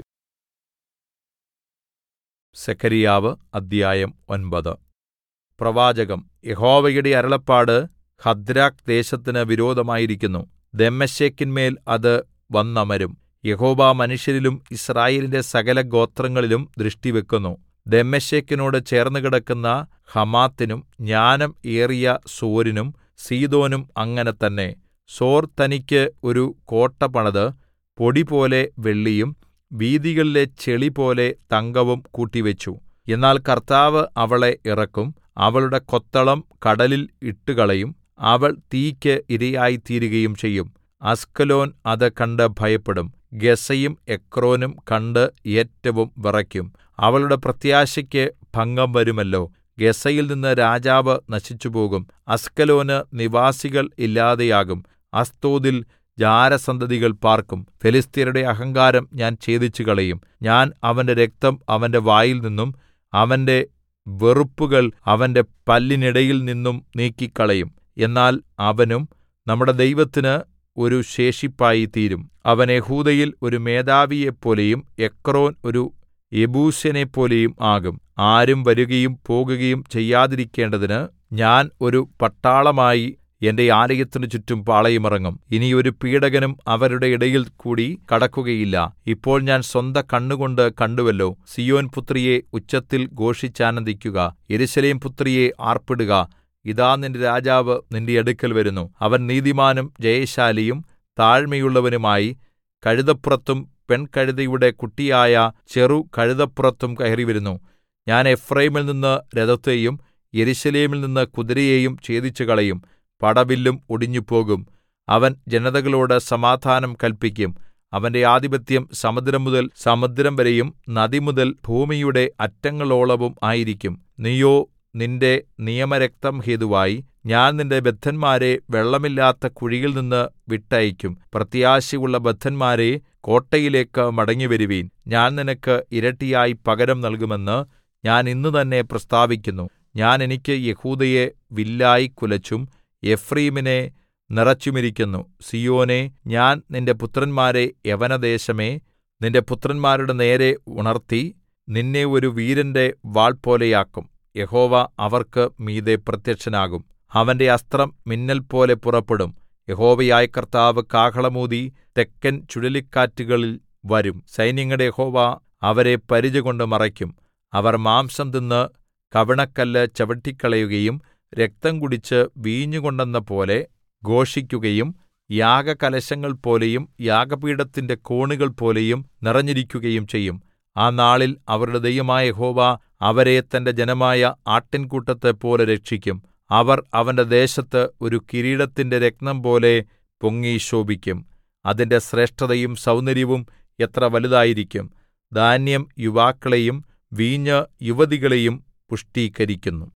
സെഖര്യാവ് അദ്ധ്യായം 9. പ്രവാചകം. യഹോവയുടെ അരുളപ്പാട് ഹദ്രാക്ക് ദേശത്തിന് വിരോധമായിരിക്കുന്നു. ദമ്മേശെക്കിന്മേൽ അത് വന്നമരും. യഹോവ മനുഷ്യരിലും യിസ്രായേലിന്റെ സകല ഗോത്രങ്ങളിലും ദൃഷ്ടിവെക്കുന്നു. ദമ്മേശെക്കിനോട് ചേർന്നുകിടക്കുന്ന ഹമാത്തിനും ജ്ഞാനം ഏറിയ സോരിനും സീദോനും അങ്ങനെ തന്നെ. സോർ തനിക്ക് ഒരു കോട്ട പണിത് പൊടിപോലെ വെള്ളിയും വീഥികളിലെ ചെളിപോലെ തങ്കവും കൂട്ടിവെച്ചു. എന്നാൽ കർത്താവ് അവളെ ഇറക്കും. അവളുടെ കൊത്തളം കടലിൽ ഇട്ടുകളയും. അവൾ തീയ്ക്ക് ഇരയായിത്തീരുകയും ചെയ്യും. അസ്കലോൻ അത് കണ്ട് ഭയപ്പെടും. ഗസ്സയും എക്രോനും കണ്ട് ഏറ്റവും വിറയ്ക്കും. അവളുടെ പ്രത്യാശയ്ക്ക് ഭംഗം വരുമല്ലോ. ഗസ്സയിൽ നിന്ന് രാജാവ് നശിച്ചുപോകും. അസ്കലോന് നിവാസികൾ ഇല്ലാതെയാകും. അസ്തോദിൽ ജാരസന്തതികൾ പാർക്കും. ഫെലിസ്ത്യരുടെ അഹങ്കാരം ഞാൻ ഛേദിച്ചുകളയും. ഞാൻ അവന്റെ രക്തം അവന്റെ വായിൽ നിന്നും അവന്റെ വെറുപ്പുകൾ അവന്റെ പല്ലിനിടയിൽ നിന്നും നീക്കിക്കളയും. എന്നാൽ അവനും നമ്മുടെ ദൈവത്തിന് ഒരു ശേഷിപ്പായി തീരും. അവൻ യെഹൂദയിൽ ഒരു മേധാവിയെപ്പോലെയും എക്രോൻ ഒരു യെബൂസ്യനെപ്പോലെയും ആകും. ആരും വരുകയും പോകുകയും ചെയ്യാതിരിക്കേണ്ടതിന് ഞാൻ ഒരു പട്ടാളമായി എന്റെ ആലയത്തിന് ചുറ്റും പാളയമിറങ്ങും. ഇനി ഒരു പീഡകനും അവരുടെ ഇടയിൽ കൂടി കടക്കുകയില്ല. ഇപ്പോൾ ഞാൻ സ്വന്ത കണ്ണുകൊണ്ട് കണ്ടുവല്ലോ. സീയോൻ പുത്രിയെ ഉച്ചത്തിൽ ഘോഷിച്ചാനന്ദിക്കുക. യെരൂശലേം പുത്രിയെ ആർപ്പിടുക. ഇതാ നിന്റെ രാജാവ് നിന്റെ അടുക്കൽ വരുന്നു. അവൻ നീതിമാനും ജയശാലിയും താഴ്മയുള്ളവനുമായി കഴുതപ്പുറത്തും പെൺകഴുതയുടെ കുട്ടിയായ ചെറു കഴുതപ്പുറത്തും കയറിവരുന്നു. ഞാൻ എഫ്രയീമിൽ നിന്ന് രഥത്തെയും യെരൂശലേമിൽ നിന്ന് കുതിരയെയും ഛേദിച്ചുകളയും. പടവില്ലും ഒടിഞ്ഞുപോകും. അവൻ ജനതകളോട് സമാധാനം കല്പിക്കും. അവന്റെ ആധിപത്യം സമുദ്രം മുതൽ സമുദ്രം വരെയും നദിമുതൽ ഭൂമിയുടെ അറ്റങ്ങളോളവും ആയിരിക്കും. നീയോ നിന്റെ നിയമരക്തം ഹേതുവായി ഞാൻ നിന്റെ ബദ്ധന്മാരെ വെള്ളമില്ലാത്ത കുഴിയിൽ നിന്ന് വിട്ടയയ്ക്കും. പ്രത്യാശയുള്ള ബദ്ധന്മാരേ, കോട്ടയിലേക്ക് മടങ്ങിവരുവീൻ. ഞാൻ നിനക്ക് ഇരട്ടിയായി പകരം നൽകുമെന്ന് ഞാൻ ഇന്ന് തന്നെ പ്രസ്താവിക്കുന്നു. ഞാൻ എനിക്ക് യെഹൂദയെ വില്ലായി കുലച്ചും എഫ്രയീമിനെ നിറച്ചുമിരിക്കുന്നു. സീയോനേ, ഞാൻ നിന്റെ പുത്രന്മാരെ യവനദേശമേ, നിന്റെ പുത്രന്മാരുടെ നേരെ ഉണർത്തി നിന്നെ ഒരു വീരന്റെ വാൾ പോലെയാക്കും. യഹോവ അവർക്ക് മീതെ പ്രത്യക്ഷനാകും. അവന്റെ അസ്ത്രം മിന്നൽപോലെ പുറപ്പെടും. യഹോവയായ കർത്താവ് കാഹളമൂതി തെക്കൻ ചുഴലിക്കാറ്റുകളിൽ വരും. സൈന്യങ്ങളുടെ യഹോവ അവരെ പരിചകൊണ്ട് മറയ്ക്കും. അവർ മാംസം തിന്ന് കവിണക്കല്ല് ചവിട്ടിക്കളയുകയും രക്തം കുടിച്ച് വീഞ്ഞുകൊണ്ടെന്ന പോലെ ഘോഷിക്കുകയും യാഗകലശങ്ങൾ പോലെയും യാഗപീഠത്തിന്റെ കോണുകൾ പോലെയും നിറഞ്ഞിരിക്കുകയും ചെയ്യും. ആ നാളിൽ അവരുടെ ദൈവമായ യഹോവ അവരെ തന്റെ ജനമായ ആട്ടിൻകൂട്ടത്തെപ്പോലെ രക്ഷിക്കും. അവർ അവന്റെ ദേശത്ത് ഒരു കിരീടത്തിന്റെ രത്നം പോലെ പൊങ്ങി ശോഭിക്കും. അതിന്റെ ശ്രേഷ്ഠതയും സൗന്ദര്യവും എത്ര വലുതായിരിക്കും! ധാന്യം യുവാക്കളെയും വീഞ്ഞ് യുവതികളെയും പുഷ്ടീകരിക്കുന്നു.